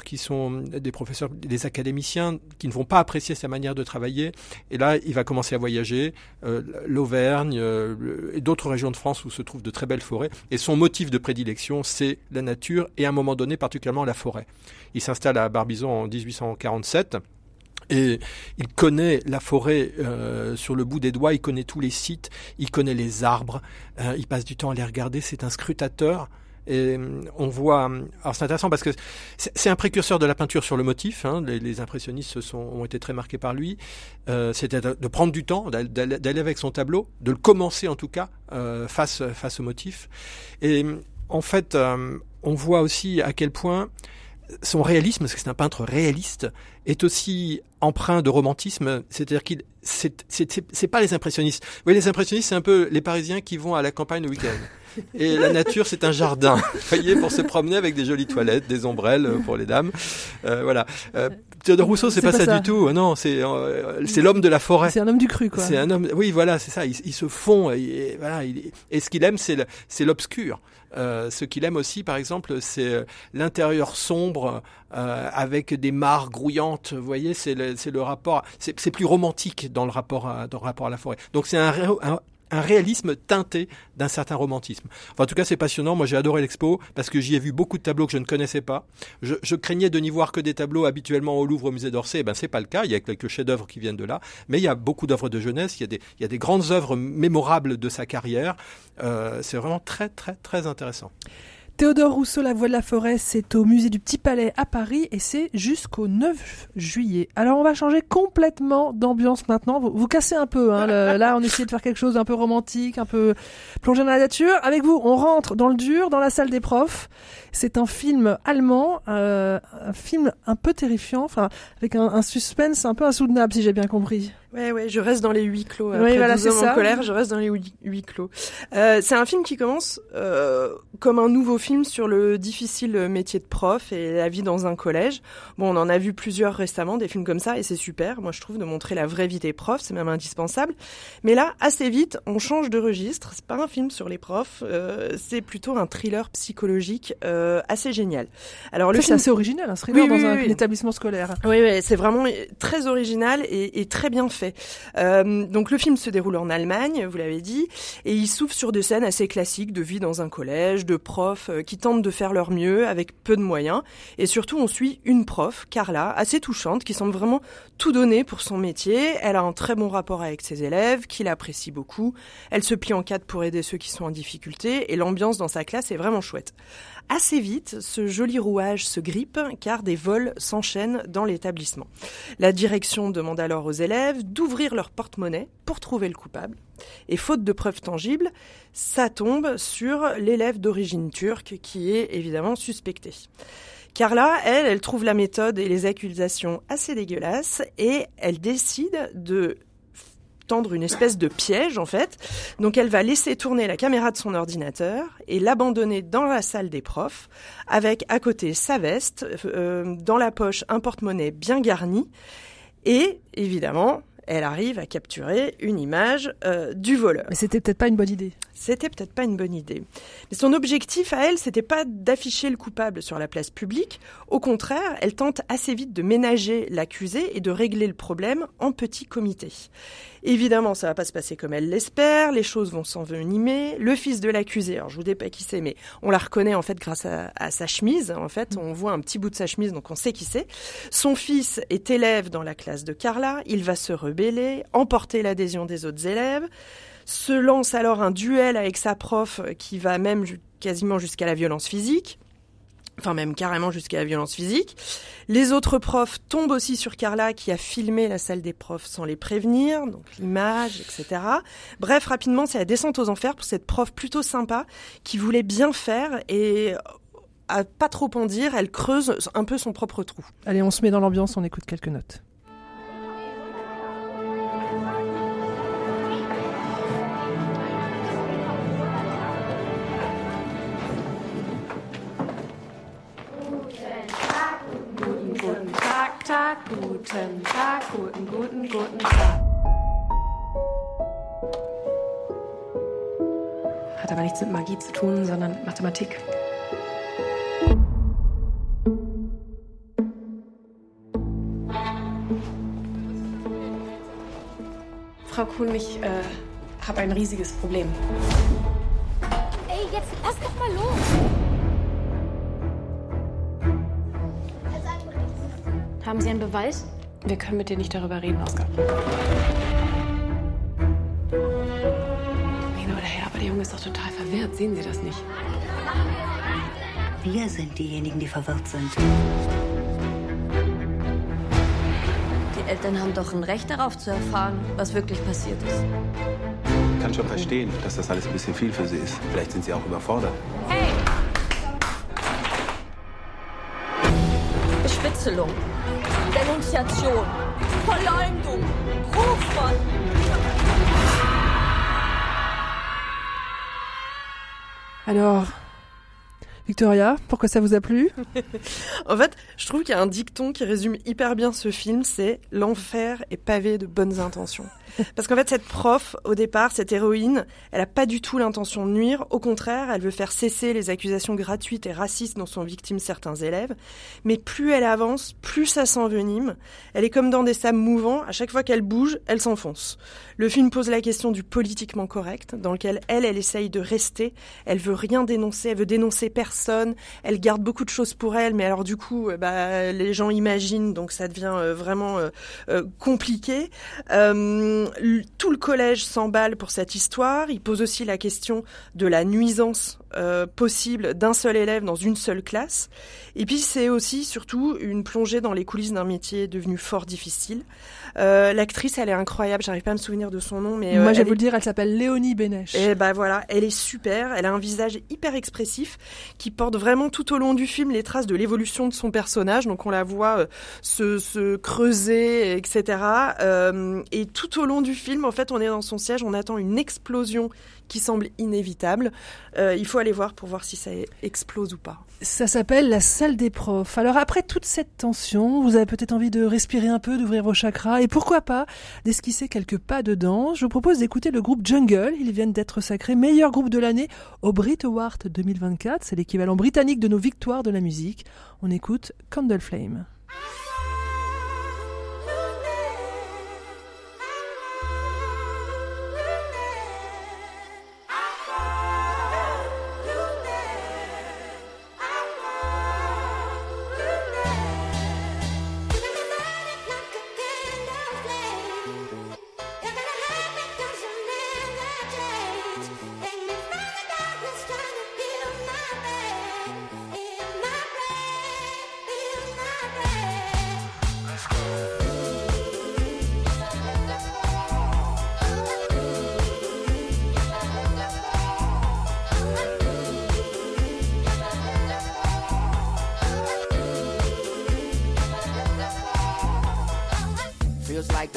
[SPEAKER 7] des académiciens qui ne vont pas apprécier sa manière de travailler. Et là, il va commencer à voyager. L'Auvergne et d'autres régions de France où se trouvent de très belles forêts. Et son motif de prédilection, c'est la nature et à un moment donné, particulièrement la forêt. Il s'installe à Barbizon en 1847. Et il connaît la forêt sur le bout des doigts, il connaît tous les sites, il connaît les arbres, il passe du temps à les regarder, c'est un scrutateur. Et on voit, alors c'est intéressant parce que c'est un précurseur de la peinture sur le motif. Les impressionnistes ont été très marqués par lui. C'était de prendre du temps, d'aller avec son tableau, de le commencer en tout cas face au motif. Et en fait, on voit aussi à quel point son réalisme, parce que c'est un peintre réaliste, est aussi empreint de romantisme. C'est-à-dire qu'il c'est pas les impressionnistes. Vous voyez, les impressionnistes, c'est un peu les Parisiens qui vont à la campagne le week-end. Et la nature, c'est un jardin, vous voyez, pour se promener avec des jolies toilettes, des ombrelles pour les dames. Voilà. Théodore Rousseau, c'est pas ça du tout. Non, c'est l'homme de la forêt.
[SPEAKER 2] C'est un homme du cru, quoi.
[SPEAKER 7] C'est un homme. Oui, voilà, c'est ça. Il se fond. Et ce qu'il aime, c'est l'obscur. Ce qu'il aime aussi, par exemple, c'est l'intérieur sombre avec des mares grouillantes. Vous voyez, c'est le rapport. C'est plus romantique dans le rapport à la forêt. Donc c'est un réalisme teinté d'un certain romantisme. Enfin, en tout cas, c'est passionnant. Moi, j'ai adoré l'expo parce que j'y ai vu beaucoup de tableaux que je ne connaissais pas. Je craignais de n'y voir que des tableaux habituellement au Louvre, au musée d'Orsay. C'est pas le cas. Il y a quelques chefs-d'œuvre qui viennent de là, mais il y a beaucoup d'œuvres de jeunesse. Il y a des grandes œuvres mémorables de sa carrière. C'est vraiment très, très, très intéressant.
[SPEAKER 2] Théodore Rousseau, La Voix de la forêt, c'est au musée du Petit Palais à Paris et c'est jusqu'au 9 juillet. Alors on va changer complètement d'ambiance maintenant. Vous cassez un peu, là on essaie de faire quelque chose d'un peu romantique, un peu plongé dans la nature. Avec vous, on rentre dans le dur, dans la salle des profs. C'est un film allemand, un film un peu terrifiant, avec un suspense un peu insoutenable si j'ai bien compris.
[SPEAKER 8] Ouais, je reste dans les huis clos. Après 12 hommes en colère, je reste dans les huis clos. C'est un film qui commence comme un nouveau film sur le difficile métier de prof et la vie dans un collège. Bon, on en a vu plusieurs récemment, des films comme ça, et c'est super, moi je trouve, de montrer la vraie vie des profs, c'est même indispensable. Mais là, assez vite, on change de registre. C'est pas un film sur les profs, c'est plutôt un thriller psychologique assez génial. Alors
[SPEAKER 2] c'est assez original, un thriller dans un établissement scolaire.
[SPEAKER 8] Oui, c'est vraiment très original et très bien fait. Donc le film se déroule en Allemagne, vous l'avez dit, et il s'ouvre sur des scènes assez classiques de vie dans un collège, de profs qui tentent de faire leur mieux avec peu de moyens. Et surtout, on suit une prof, Carla, assez touchante, qui semble vraiment tout donner pour son métier. Elle a un très bon rapport avec ses élèves, qui l'apprécient beaucoup. Elle se plie en quatre pour aider ceux qui sont en difficulté, et l'ambiance dans sa classe est vraiment chouette. Assez vite, ce joli rouage se grippe car des vols s'enchaînent dans l'établissement. La direction demande alors aux élèves d'ouvrir leur porte-monnaie pour trouver le coupable. Et faute de preuves tangibles, ça tombe sur l'élève d'origine turque qui est évidemment suspecté. Carla, elle trouve la méthode et les accusations assez dégueulasses et elle décide de tendre une espèce de piège, en fait. Donc, elle va laisser tourner la caméra de son ordinateur et l'abandonner dans la salle des profs, avec à côté sa veste, dans la poche un porte-monnaie bien garni. Et, évidemment, elle arrive à capturer une image du voleur.
[SPEAKER 2] Mais c'était peut-être pas une bonne idée.
[SPEAKER 8] C'était peut-être pas une bonne idée. Mais son objectif à elle, c'était pas d'afficher le coupable sur la place publique. Au contraire, elle tente assez vite de ménager l'accusé et de régler le problème en petit comité. Évidemment, ça va pas se passer comme elle l'espère, les choses vont s'envenimer. Le fils de l'accusé, alors je vous dis pas qui c'est, mais on la reconnaît en fait grâce à sa chemise. En fait, on voit un petit bout de sa chemise, donc on sait qui c'est. Son fils est élève dans la classe de Carla, il va se rebeller, emporter l'adhésion des autres élèves. Se lance alors un duel avec sa prof qui va même quasiment jusqu'à la violence physique. Enfin, même carrément jusqu'à la violence physique. Les autres profs tombent aussi sur Carla qui a filmé la salle des profs sans les prévenir, donc l'image, etc. Bref, rapidement, c'est la descente aux enfers pour cette prof plutôt sympa qui voulait bien faire et à pas trop en dire, elle creuse un peu son propre trou.
[SPEAKER 2] Allez, on se met dans l'ambiance, on écoute quelques notes.
[SPEAKER 14] Guten Tag, guten Tag. Hat aber nichts mit Magie zu tun, sondern Mathematik. Frau Kuhn, ich habe ein riesiges Problem.
[SPEAKER 16] Ey, jetzt lass doch mal los! Haben Sie einen Beweis?
[SPEAKER 14] Wir können mit dir nicht darüber reden, Oskar. Hin oder her, aber der Junge ist doch total verwirrt. Sehen Sie das nicht?
[SPEAKER 17] Wir sind diejenigen, die verwirrt sind.
[SPEAKER 18] Die Eltern haben doch ein Recht darauf zu erfahren, was wirklich passiert ist.
[SPEAKER 19] Ich kann schon verstehen, dass das alles ein bisschen viel für Sie ist. Vielleicht sind Sie auch überfordert.
[SPEAKER 18] Hey! Bespitzelung, Denunziation, Verleumdung, Rufmord.
[SPEAKER 2] Alors, Victoria, pourquoi ça vous a plu?
[SPEAKER 8] En fait, je trouve qu'il y a un dicton qui résume hyper bien ce film, c'est « L'enfer est pavé de bonnes intentions ». Parce qu'en fait, cette prof, au départ, cette héroïne, elle a pas du tout l'intention de nuire. Au contraire, elle veut faire cesser les accusations gratuites et racistes dont sont victimes certains élèves. Mais plus elle avance, plus ça s'envenime. Elle est comme dans des sables mouvants. À chaque fois qu'elle bouge, elle s'enfonce. Le film pose la question du politiquement correct, dans lequel elle essaye de rester. Elle veut rien dénoncer, elle veut dénoncer personne. Elle garde beaucoup de choses pour elle, mais alors du coup, les gens imaginent, donc ça devient vraiment compliqué. Tout le collège s'emballe pour cette histoire. Il pose aussi la question de la nuisance possible d'un seul élève dans une seule classe. Et puis c'est aussi surtout une plongée dans les coulisses d'un métier devenu fort difficile. L'actrice, elle est incroyable. J'arrive pas à me souvenir de son nom, mais
[SPEAKER 2] moi je vais vous le dire, elle s'appelle Léonie Bénèche.
[SPEAKER 8] Et voilà, elle est super. Elle a un visage hyper expressif qui porte vraiment tout au long du film les traces de l'évolution de son personnage. Donc on la voit se creuser, etc. Et tout au long du film, en fait, on est dans son siège, on attend une explosion qui semble inévitable. Il faut aller voir pour voir si ça explose ou pas.
[SPEAKER 2] Ça s'appelle La salle des profs. Alors après toute cette tension, vous avez peut-être envie de respirer un peu, d'ouvrir vos chakras et pourquoi pas d'esquisser quelques pas de danse. Je vous propose d'écouter le groupe Jungle. Ils viennent d'être sacrés meilleur groupe de l'année au Brit Award 2024. C'est l'équivalent britannique de nos victoires de la musique. On écoute Candle Flame.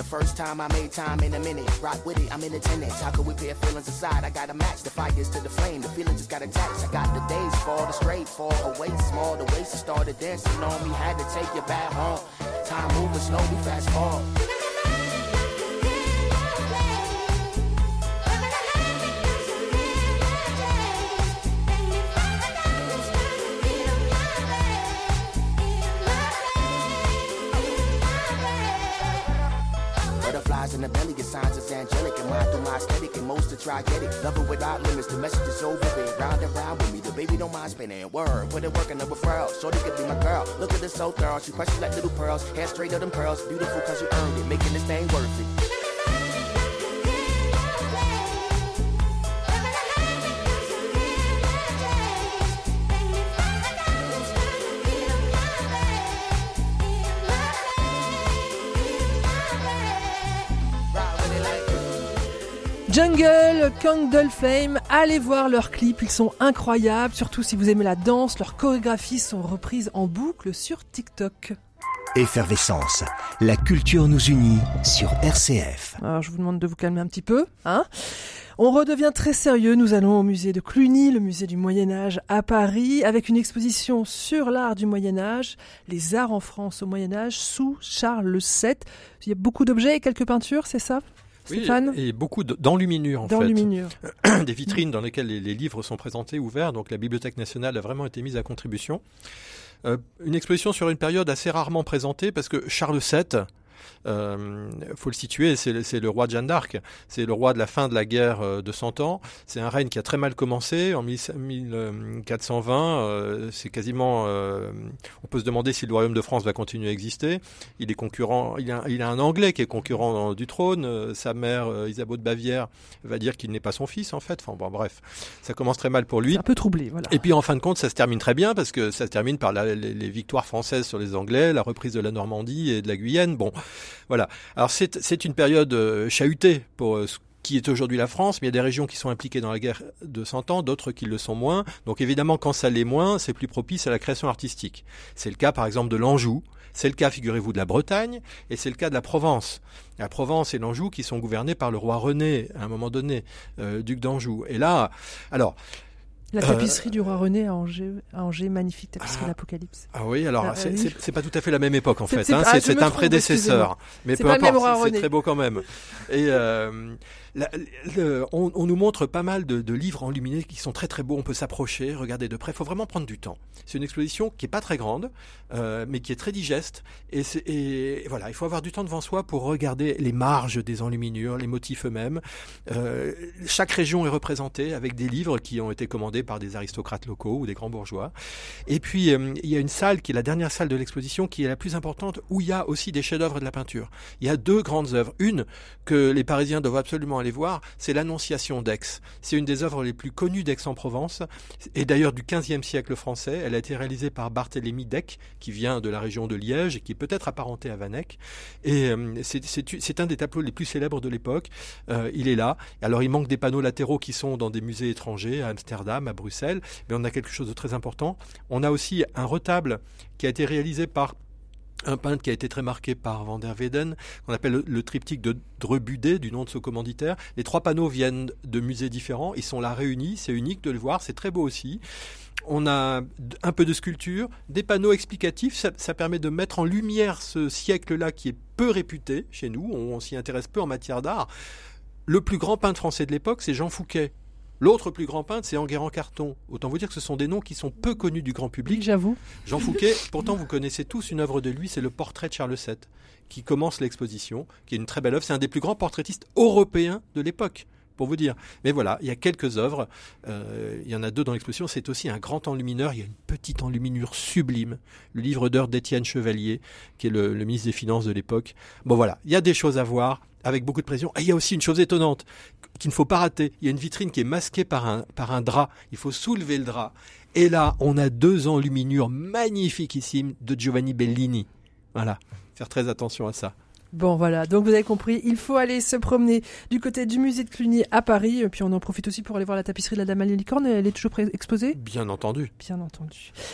[SPEAKER 20] first time I made time in a minute. Rock with it, I'm in attendance. How could we pair feelings aside? I gotta match the fires to the flame. The feeling just got attached. I got the days fall, the straight fall away small. The waist started dancing on me. Had to take you back home. Time moving slow, we fast forward. Butterflies in the belly, your signs is angelic. And mine through my aesthetic, and most to try get it. Love it without limits, the message is over it. Round and round with me, the baby don't mind spinning. Word, put it work in the referral. Shorty could be my girl, look at this so thorough. She precious like little pearls, hair straight of them pearls. Beautiful cause you earned it, making this thing worth it.
[SPEAKER 2] Jungle, Candle Flame, allez voir leurs clips, ils sont incroyables, surtout si vous aimez la danse, leurs chorégraphies sont reprises en boucle sur TikTok.
[SPEAKER 1] Effervescence, la culture nous unit sur RCF.
[SPEAKER 2] Alors je vous demande de vous calmer un petit peu, hein. On redevient très sérieux, nous allons au musée de Cluny, le musée du Moyen-Âge à Paris, avec une exposition sur l'art du Moyen-Âge, les arts en France au Moyen-Âge, sous Charles VII. Il y a beaucoup d'objets et quelques peintures, c'est ça ?
[SPEAKER 7] Oui,
[SPEAKER 2] Stéphane ?
[SPEAKER 7] et beaucoup d'enluminures en fait.
[SPEAKER 2] D'enluminures.
[SPEAKER 7] Des vitrines dans lesquelles les livres sont présentés, ouverts. Donc la Bibliothèque nationale a vraiment été mise à contribution. Une exposition sur une période assez rarement présentée parce que Charles VII, faut le situer, c'est le roi de Jeanne d'Arc, c'est le roi de la fin de la guerre de 100 ans. C'est un règne qui a très mal commencé en 1420. C'est quasiment, on peut se demander si le royaume de France va continuer à exister. Il est concurrent, il a un Anglais qui est concurrent du trône. Sa mère Isabeau de Bavière va dire qu'il n'est pas son fils en fait. Enfin bon, bref, ça commence très mal pour lui.
[SPEAKER 2] C'est un peu troublé, voilà.
[SPEAKER 7] Et puis en fin de compte, ça se termine très bien parce que ça se termine par les victoires françaises sur les Anglais, la reprise de la Normandie et de la Guyenne. Bon. Voilà. Alors c'est une période chahutée pour ce qui est aujourd'hui la France, mais il y a des régions qui sont impliquées dans la guerre de 100 ans, d'autres qui le sont moins. Donc évidemment, quand ça l'est moins, c'est plus propice à la création artistique. C'est le cas par exemple de l'Anjou, c'est le cas, figurez-vous, de la Bretagne, et c'est le cas de la Provence. La Provence et l'Anjou qui sont gouvernés par le roi René, à un moment donné, duc d'Anjou. Et là, alors...
[SPEAKER 2] La tapisserie du roi René à Angers, magnifique tapisserie de l'Apocalypse.
[SPEAKER 7] Ah oui, alors
[SPEAKER 2] oui.
[SPEAKER 7] C'est pas tout à fait la même époque en fait.
[SPEAKER 2] C'est
[SPEAKER 7] un prédécesseur, mais peu importe, c'est très beau quand même. Et on nous montre pas mal de livres enluminés qui sont très très beaux. On peut s'approcher, regarder de près. Il faut vraiment prendre du temps. C'est une exposition qui est pas très grande, mais qui est très digeste. Et voilà, il faut avoir du temps devant soi pour regarder les marges des enluminures, les motifs eux-mêmes. Chaque région est représentée avec des livres qui ont été commandés par des aristocrates locaux ou des grands bourgeois. Et puis, il y a une salle qui est la dernière salle de l'exposition, qui est la plus importante, où il y a aussi des chefs-d'œuvre de la peinture. Il y a deux grandes œuvres. Une que les Parisiens doivent absolument aller voir, c'est l'Annonciation d'Aix. C'est une des œuvres les plus connues d'Aix-en-Provence, et d'ailleurs du XVe siècle français. Elle a été réalisée par Barthélemy d'Eck, qui vient de la région de Liège, et qui est peut-être apparenté à Van Eyck. Et c'est un des tableaux les plus célèbres de l'époque. Il est là. Alors, il manque des panneaux latéraux qui sont dans des musées étrangers, à Amsterdam, à Bruxelles, mais on a quelque chose de très important. On a aussi un retable qui a été réalisé par un peintre qui a été très marqué par Van der Weyden, qu'on appelle le triptyque de Drebudet, du nom de ce commanditaire. Les trois panneaux viennent de musées différents, ils sont là réunis, c'est unique de le voir, c'est très beau aussi. On a un peu de sculpture, des panneaux explicatifs, ça permet de mettre en lumière ce siècle-là qui est peu réputé chez nous, on s'y intéresse peu en matière d'art. Le plus grand peintre français de l'époque, c'est Jean Fouquet. L'autre plus grand peintre, c'est Enguerrand-Carton. Autant vous dire que ce sont des noms qui sont peu connus du grand public.
[SPEAKER 2] J'avoue.
[SPEAKER 7] Jean Fouquet, pourtant vous connaissez tous une œuvre de lui, c'est le portrait de Charles VII, qui commence l'exposition, qui est une très belle œuvre. C'est un des plus grands portraitistes européens de l'époque, pour vous dire. Mais voilà, il y a quelques œuvres, il y en a deux dans l'exposition. C'est aussi un grand enlumineur, il y a une petite enluminure sublime, le livre d'heures d'Étienne Chevalier, qui est le ministre des Finances de l'époque. Bon voilà, il y a des choses à voir, avec beaucoup de pression. Et il y a aussi une chose étonnante qu'il ne faut pas rater. Il y a une vitrine qui est masquée par un drap. Il faut soulever le drap. Et là, on a deux enluminures magnifiquissimes de Giovanni Bellini. Voilà, faire très attention à ça.
[SPEAKER 2] Bon voilà, donc vous avez compris, il faut aller se promener du côté du musée de Cluny à Paris. Et puis on en profite aussi pour aller voir la tapisserie de la Dame à la licorne. Elle est toujours exposée ?
[SPEAKER 7] Bien entendu.
[SPEAKER 2] Bien entendu.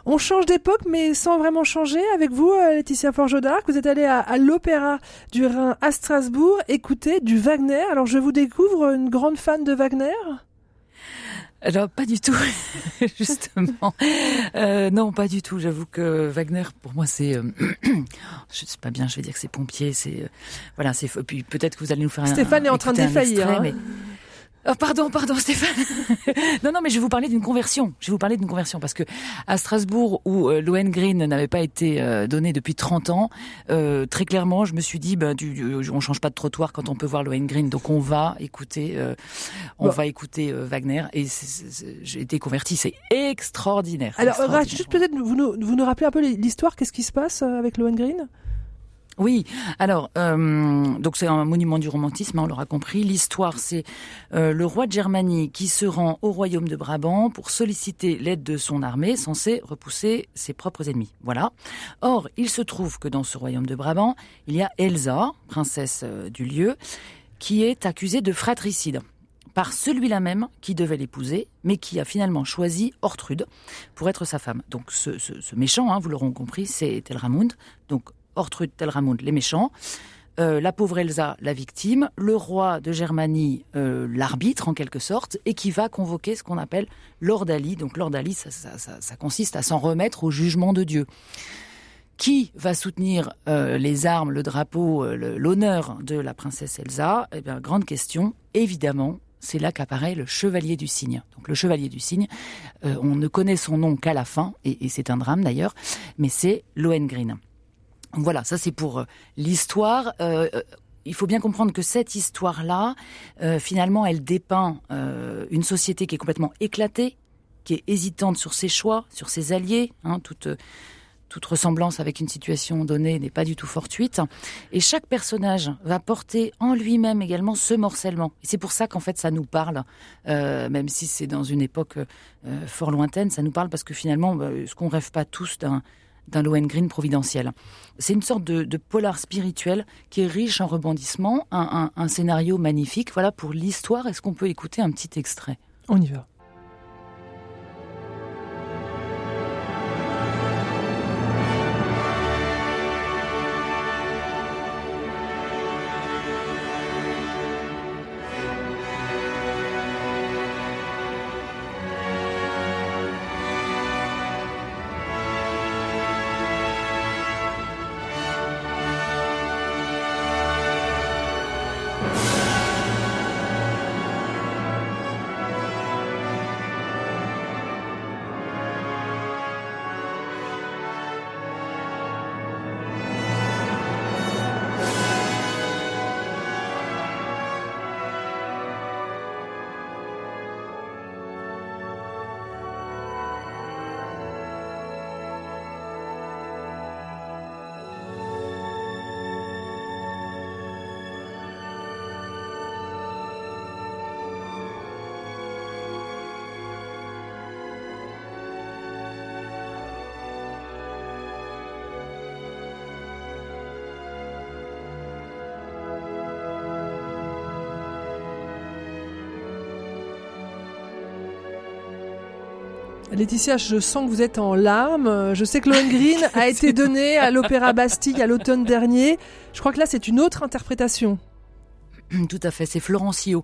[SPEAKER 2] On change d'époque, mais sans vraiment changer. Avec vous, Laetitia Forgeot d'Arc, vous êtes allée à l'Opéra du Rhin à Strasbourg, écouter du Wagner. Alors, je vous découvre une grande fan de Wagner.
[SPEAKER 3] Alors, pas du tout, justement. Non, pas du tout. J'avoue que Wagner, pour moi, c'est... je sais pas bien, je vais dire que c'est pompier, c'est... voilà, c'est... Puis peut-être que vous allez nous faire
[SPEAKER 2] Stéphane est en train de défaillir.
[SPEAKER 3] Extrait, mais... Oh, pardon, Stéphane. Non, mais je vais vous parler d'une conversion. Parce que à Strasbourg, où Lohengrin n'avait pas été donné depuis 30 ans, très clairement, je me suis dit, on change pas de trottoir quand on peut voir Lohengrin, donc on va écouter, Wagner. Et j'ai été convertie. C'est extraordinaire.
[SPEAKER 2] Alors, juste peut-être vous nous rappelez un peu l'histoire. Qu'est-ce qui se passe avec Lohengrin ?
[SPEAKER 3] Oui, alors donc c'est un monument du romantisme, on l'aura compris. L'histoire, c'est le roi de Germanie qui se rend au royaume de Brabant pour solliciter l'aide de son armée censée repousser ses propres ennemis. Voilà. Or, il se trouve que dans ce royaume de Brabant, il y a Elsa, princesse du lieu, qui est accusée de fratricide par celui-là même qui devait l'épouser, mais qui a finalement choisi Ortrud pour être sa femme. Donc ce méchant, vous l'aurez compris, c'est Telramund. Donc Ortrud, Telramund, les méchants, la pauvre Elsa, la victime, le roi de Germanie, l'arbitre en quelque sorte, et qui va convoquer ce qu'on appelle l'ordalie. Donc l'ordalie, ça consiste à s'en remettre au jugement de Dieu. Qui va soutenir les armes, le drapeau, l'honneur de la princesse Elsa ? Eh bien, grande question, évidemment. C'est là qu'apparaît le chevalier du cygne. Donc le chevalier du cygne, on ne connaît son nom qu'à la fin, et c'est un drame d'ailleurs, mais c'est Lohengrin. Donc voilà, ça c'est pour l'histoire. Il faut bien comprendre que cette histoire-là, finalement, elle dépeint une société qui est complètement éclatée, qui est hésitante sur ses choix, sur ses alliés. Toute ressemblance avec une situation donnée n'est pas du tout fortuite. Et chaque personnage va porter en lui-même également ce morcellement. Et c'est pour ça qu'en fait ça nous parle, même si c'est dans une époque fort lointaine, ça nous parle parce que finalement, est-ce qu'on rêve pas tous d'un Lohengrin providentiel. C'est une sorte de polar spirituel qui est riche en rebondissements, un scénario magnifique. Voilà pour l'histoire. Est-ce qu'on peut écouter un petit extrait ?
[SPEAKER 2] On y va. Laetitia, je sens que vous êtes en larmes. Je sais que Lohengrin a été donné à l'Opéra Bastille à l'automne dernier. Je crois que là, c'est une autre interprétation.
[SPEAKER 3] Tout à fait, c'est Florence Hio,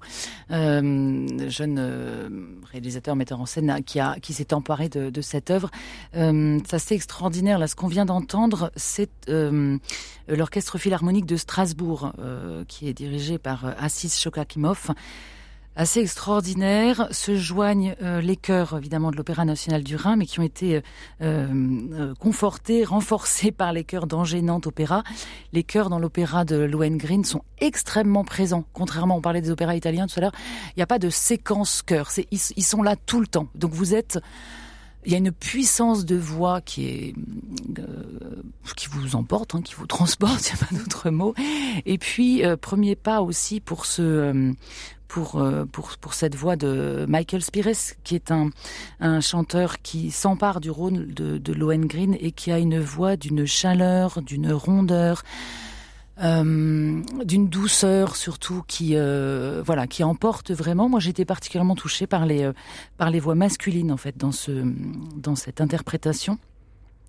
[SPEAKER 3] jeune réalisateur, metteur en scène, qui s'est emparé de cette œuvre. C'est assez extraordinaire. Là, ce qu'on vient d'entendre, c'est l'Orchestre Philharmonique de Strasbourg, qui est dirigé par Assis Chokakimov. Assez extraordinaire, se joignent les chœurs évidemment de l'Opéra National du Rhin, mais qui ont été confortés, renforcés par les chœurs d'Angers-Nantes Opéra. Les chœurs dans l'opéra de Lohengrin sont extrêmement présents. Contrairement, on parlait des opéras italiens tout à l'heure, il n'y a pas de séquence chœur. Ils sont là tout le temps. Donc il y a une puissance de voix qui vous emporte, qui vous transporte, il n'y a pas d'autre mot. Et puis, premier pas aussi pour cette voix de Michael Spires, qui est un chanteur qui s'empare du rôle de Lohengrin et qui a une voix d'une chaleur, d'une rondeur, d'une douceur surtout qui emporte vraiment. Moi, j'étais particulièrement touchée par les voix masculines en fait dans cette interprétation.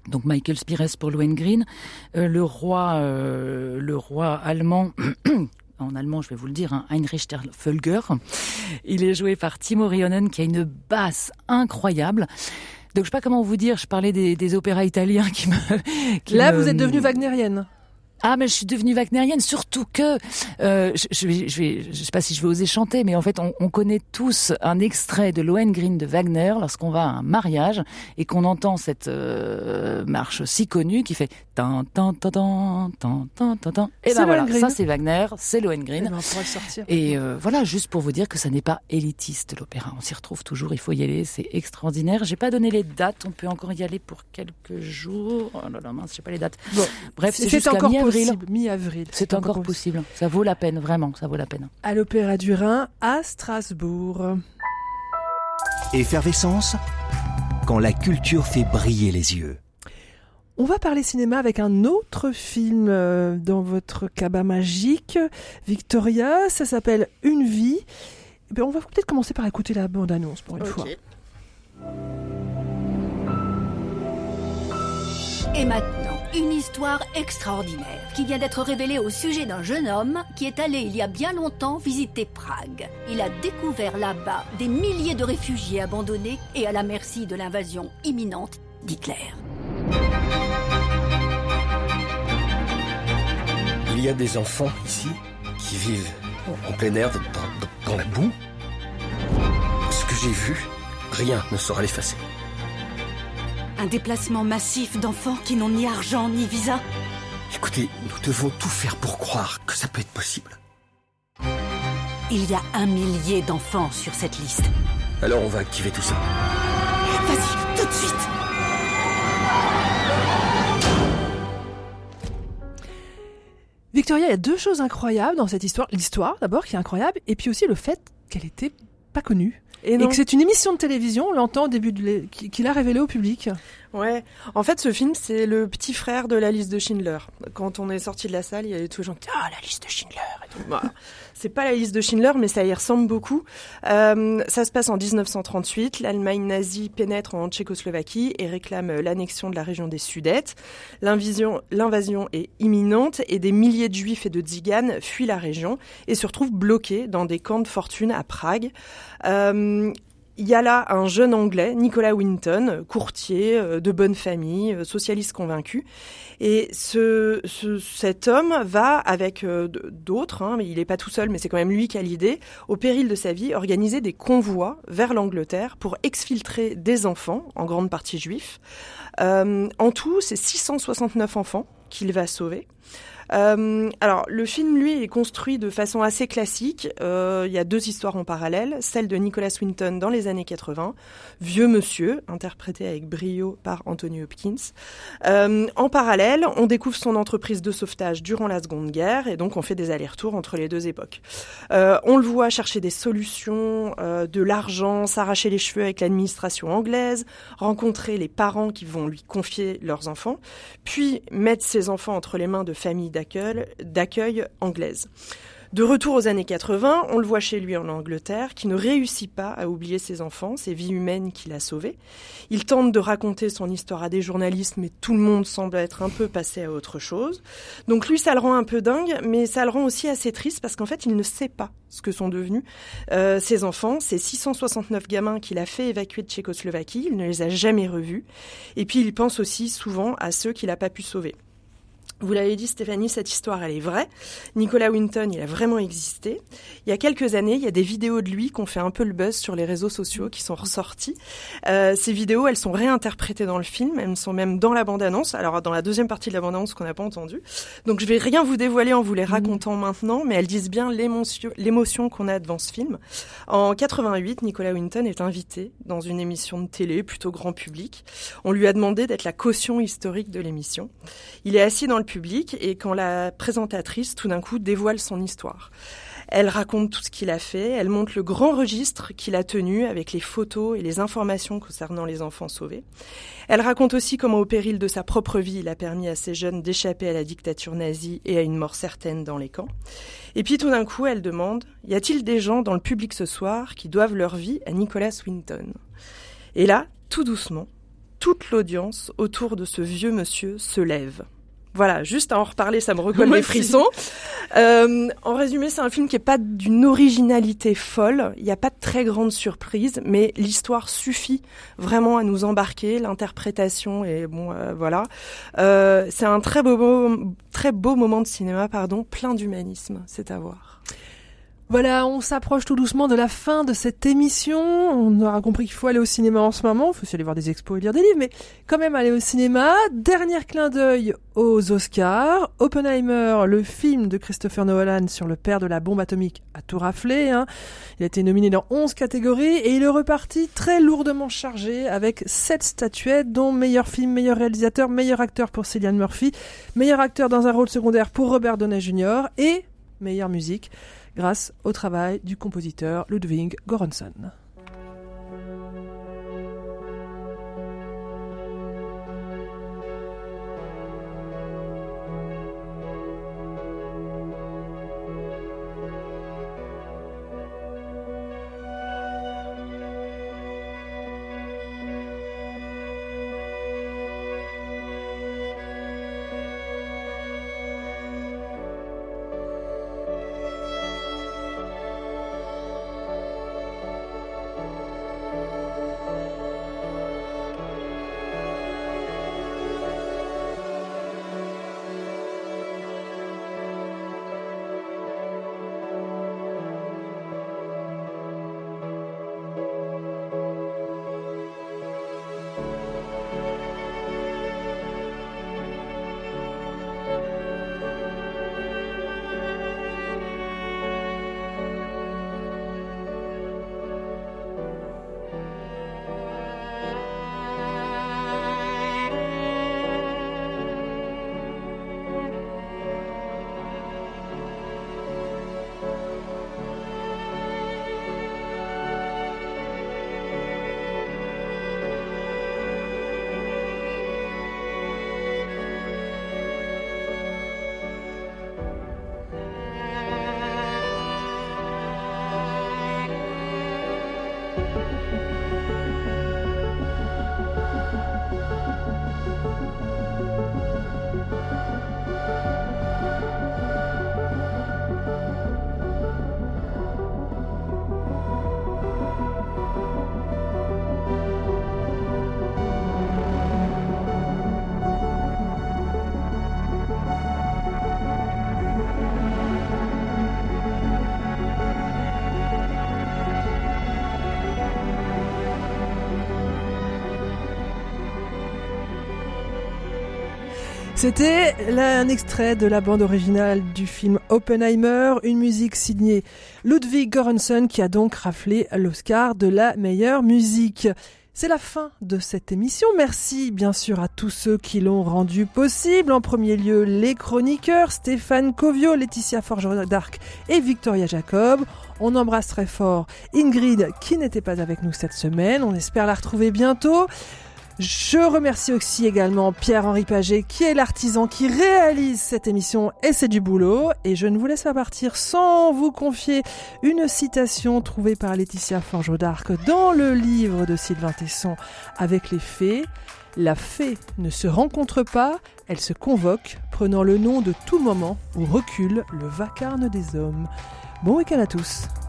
[SPEAKER 3] Donc Michael Spires pour Lohengrin, le roi allemand. En allemand, je vais vous le dire, Heinrich der Völker. Il est joué par Timo Rionen, qui a une basse incroyable. Donc je sais pas comment vous dire, je parlais des opéras italiens qui me...
[SPEAKER 2] Vous êtes devenue wagnérienne.
[SPEAKER 3] Ah, mais je suis devenue wagnérienne, surtout que je sais pas si je vais oser chanter, mais en fait, on connaît tous un extrait de Lohengrin de Wagner lorsqu'on va à un mariage et qu'on entend cette marche si connue qui fait tan tan tan tan tan tan tan tan. Et ben voilà, ça c'est Wagner, c'est Lohengrin.
[SPEAKER 2] On pourra le sortir.
[SPEAKER 3] Et voilà, juste pour vous dire que ça n'est pas élitiste l'opéra. On s'y retrouve toujours, il faut y aller, c'est extraordinaire. J'ai pas donné les dates, on peut encore y aller pour quelques jours. Oh là là, mince, j'ai pas les dates. Bon, bref, c'est jusqu'à
[SPEAKER 2] mi-avril.
[SPEAKER 3] C'est encore possible. Ça vaut la peine, vraiment, ça vaut la peine.
[SPEAKER 2] À l'Opéra du Rhin, à Strasbourg.
[SPEAKER 1] Effervescence, quand la culture fait briller les yeux.
[SPEAKER 2] On va parler cinéma avec un autre film dans votre cabas magique, Victoria. Ça s'appelle Une vie. Et bien, on va peut-être commencer par écouter la bande-annonce pour une fois.
[SPEAKER 21] Et maintenant, une histoire extraordinaire qui vient d'être révélée au sujet d'un jeune homme qui est allé il y a bien longtemps visiter Prague. Il a découvert là-bas des milliers de réfugiés abandonnés et à la merci de l'invasion imminente d'Hitler.
[SPEAKER 12] Il y a des enfants ici qui vivent en plein air dans la boue. Ce que j'ai vu, rien ne saura l'effacer.
[SPEAKER 21] Un déplacement massif d'enfants qui n'ont ni argent ni visa.
[SPEAKER 12] Écoutez, nous devons tout faire pour croire que ça peut être possible.
[SPEAKER 21] Il y a 1 millier d'enfants sur cette liste.
[SPEAKER 12] Alors on va activer tout ça.
[SPEAKER 21] Vas-y, tout de suite.
[SPEAKER 2] Victoria, il y a 2 choses incroyables dans cette histoire. L'histoire, d'abord, qui est incroyable, et puis aussi le fait qu'elle était pas connue. Et que c'est une émission de télévision, on l'entend au début qu'il a révélé au public.
[SPEAKER 8] Ouais, en fait ce film c'est le petit frère de La liste de Schindler. Quand on est sorti de la salle, il y avait tous les gens qui disaient « Ah, La liste de Schindler !» et tout. Bah, c'est pas La liste de Schindler, mais ça y ressemble beaucoup. Ça se passe en 1938, l'Allemagne nazie pénètre en Tchécoslovaquie et réclame l'annexion de la région des Sudètes. L'invasion est imminente et des milliers de Juifs et de Tziganes fuient la région et se retrouvent bloqués dans des camps de fortune à Prague. Il y a là un jeune Anglais, Nicolas Winton, courtier, de bonne famille, socialiste convaincu. Et cet homme va, avec d'autres, mais il n'est pas tout seul, mais c'est quand même lui qui a l'idée, au péril de sa vie, organiser des convois vers l'Angleterre pour exfiltrer des enfants, en grande partie juifs. En tout, c'est 669 enfants qu'il va sauver. Alors, le film, lui, est construit de façon assez classique. Il y a 2 histoires en parallèle. Celle de Nicholas Winton dans les années 80, vieux monsieur, interprété avec brio par Anthony Hopkins. En parallèle, on découvre son entreprise de sauvetage durant la Seconde Guerre, et donc on fait des allers-retours entre les 2 époques. On le voit chercher des solutions, de l'argent, s'arracher les cheveux avec l'administration anglaise, rencontrer les parents qui vont lui confier leurs enfants, puis mettre ses enfants entre les mains de familles d'accueil anglaise. De retour aux années 80, on le voit chez lui en Angleterre, qui ne réussit pas à oublier ses enfants, ces vies humaines qu'il a sauvées. Il tente de raconter son histoire à des journalistes, mais tout le monde semble être un peu passé à autre chose. Donc lui, ça le rend un peu dingue, mais ça le rend aussi assez triste, parce qu'en fait, il ne sait pas ce que sont devenus ses enfants. Ces 669 gamins qu'il a fait évacuer de Tchécoslovaquie, il ne les a jamais revus. Et puis, il pense aussi souvent à ceux qu'il n'a pas pu sauver. Vous l'avez dit, Stéphanie, cette histoire, elle est vraie. Nicolas Winton, il a vraiment existé. Il y a quelques années, il y a des vidéos de lui qui ont fait un peu le buzz sur les réseaux sociaux, qui sont ressorties. Ces vidéos, elles sont réinterprétées dans le film, elles sont même dans la bande-annonce. Alors, dans la deuxième partie de la bande-annonce qu'on n'a pas entendue. Donc, je vais rien vous dévoiler en vous les racontant maintenant, mais elles disent bien l'émotion qu'on a devant ce film. En 88, Nicolas Winton est invité dans une émission de télé, plutôt grand public. On lui a demandé d'être la caution historique de l'émission. Il est assis dans le public et quand la présentatrice tout d'un coup dévoile son histoire. Elle raconte tout ce qu'il a fait, elle montre le grand registre qu'il a tenu avec les photos et les informations concernant les enfants sauvés. Elle raconte aussi comment au péril de sa propre vie, il a permis à ces jeunes d'échapper à la dictature nazie et à une mort certaine dans les camps. Et puis tout d'un coup, elle demande « Y a-t-il des gens dans le public ce soir qui doivent leur vie à Nicolas Winton ?» Et là, tout doucement, toute l'audience autour de ce vieux monsieur se lève. Voilà, juste à en reparler, ça me recolle les frissons. En résumé, c'est un film qui est pas d'une originalité folle. Il n'y a pas de très grande surprise, mais l'histoire suffit vraiment à nous embarquer. L'interprétation est voilà. C'est un très beau moment de cinéma, plein d'humanisme. C'est à voir.
[SPEAKER 2] Voilà, on s'approche tout doucement de la fin de cette émission. On aura compris qu'il faut aller au cinéma en ce moment. Il faut aussi aller voir des expos et lire des livres, mais quand même aller au cinéma. Dernier clin d'œil aux Oscars. Oppenheimer, le film de Christopher Nolan sur le père de la bombe atomique, a tout raflé. Il a été nominé dans 11 catégories et il est reparti très lourdement chargé avec 7 statuettes, dont meilleur film, meilleur réalisateur, meilleur acteur pour Cillian Murphy, meilleur acteur dans un rôle secondaire pour Robert Downey Jr. et meilleure musique, grâce au travail du compositeur Ludwig Göransson. C'était un extrait de la bande originale du film Oppenheimer, une musique signée Ludwig Göransson qui a donc raflé l'Oscar de la meilleure musique. C'est la fin de cette émission. Merci bien sûr à tous ceux qui l'ont rendu possible. En premier lieu, les chroniqueurs Stéphane Covio, Laetitia Forge-Darc et Victoria Jacob. On embrasse très fort Ingrid qui n'était pas avec nous cette semaine. On espère la retrouver bientôt. Je remercie aussi également Pierre-Henri Paget qui est l'artisan qui réalise cette émission et c'est du boulot. Et je ne vous laisse pas partir sans vous confier une citation trouvée par Laetitia Forge-Darc dans le livre de Sylvain Tesson avec les fées. La fée ne se rencontre pas, elle se convoque, prenant le nom de tout moment où recule le vacarme des hommes. Bon week-end à tous.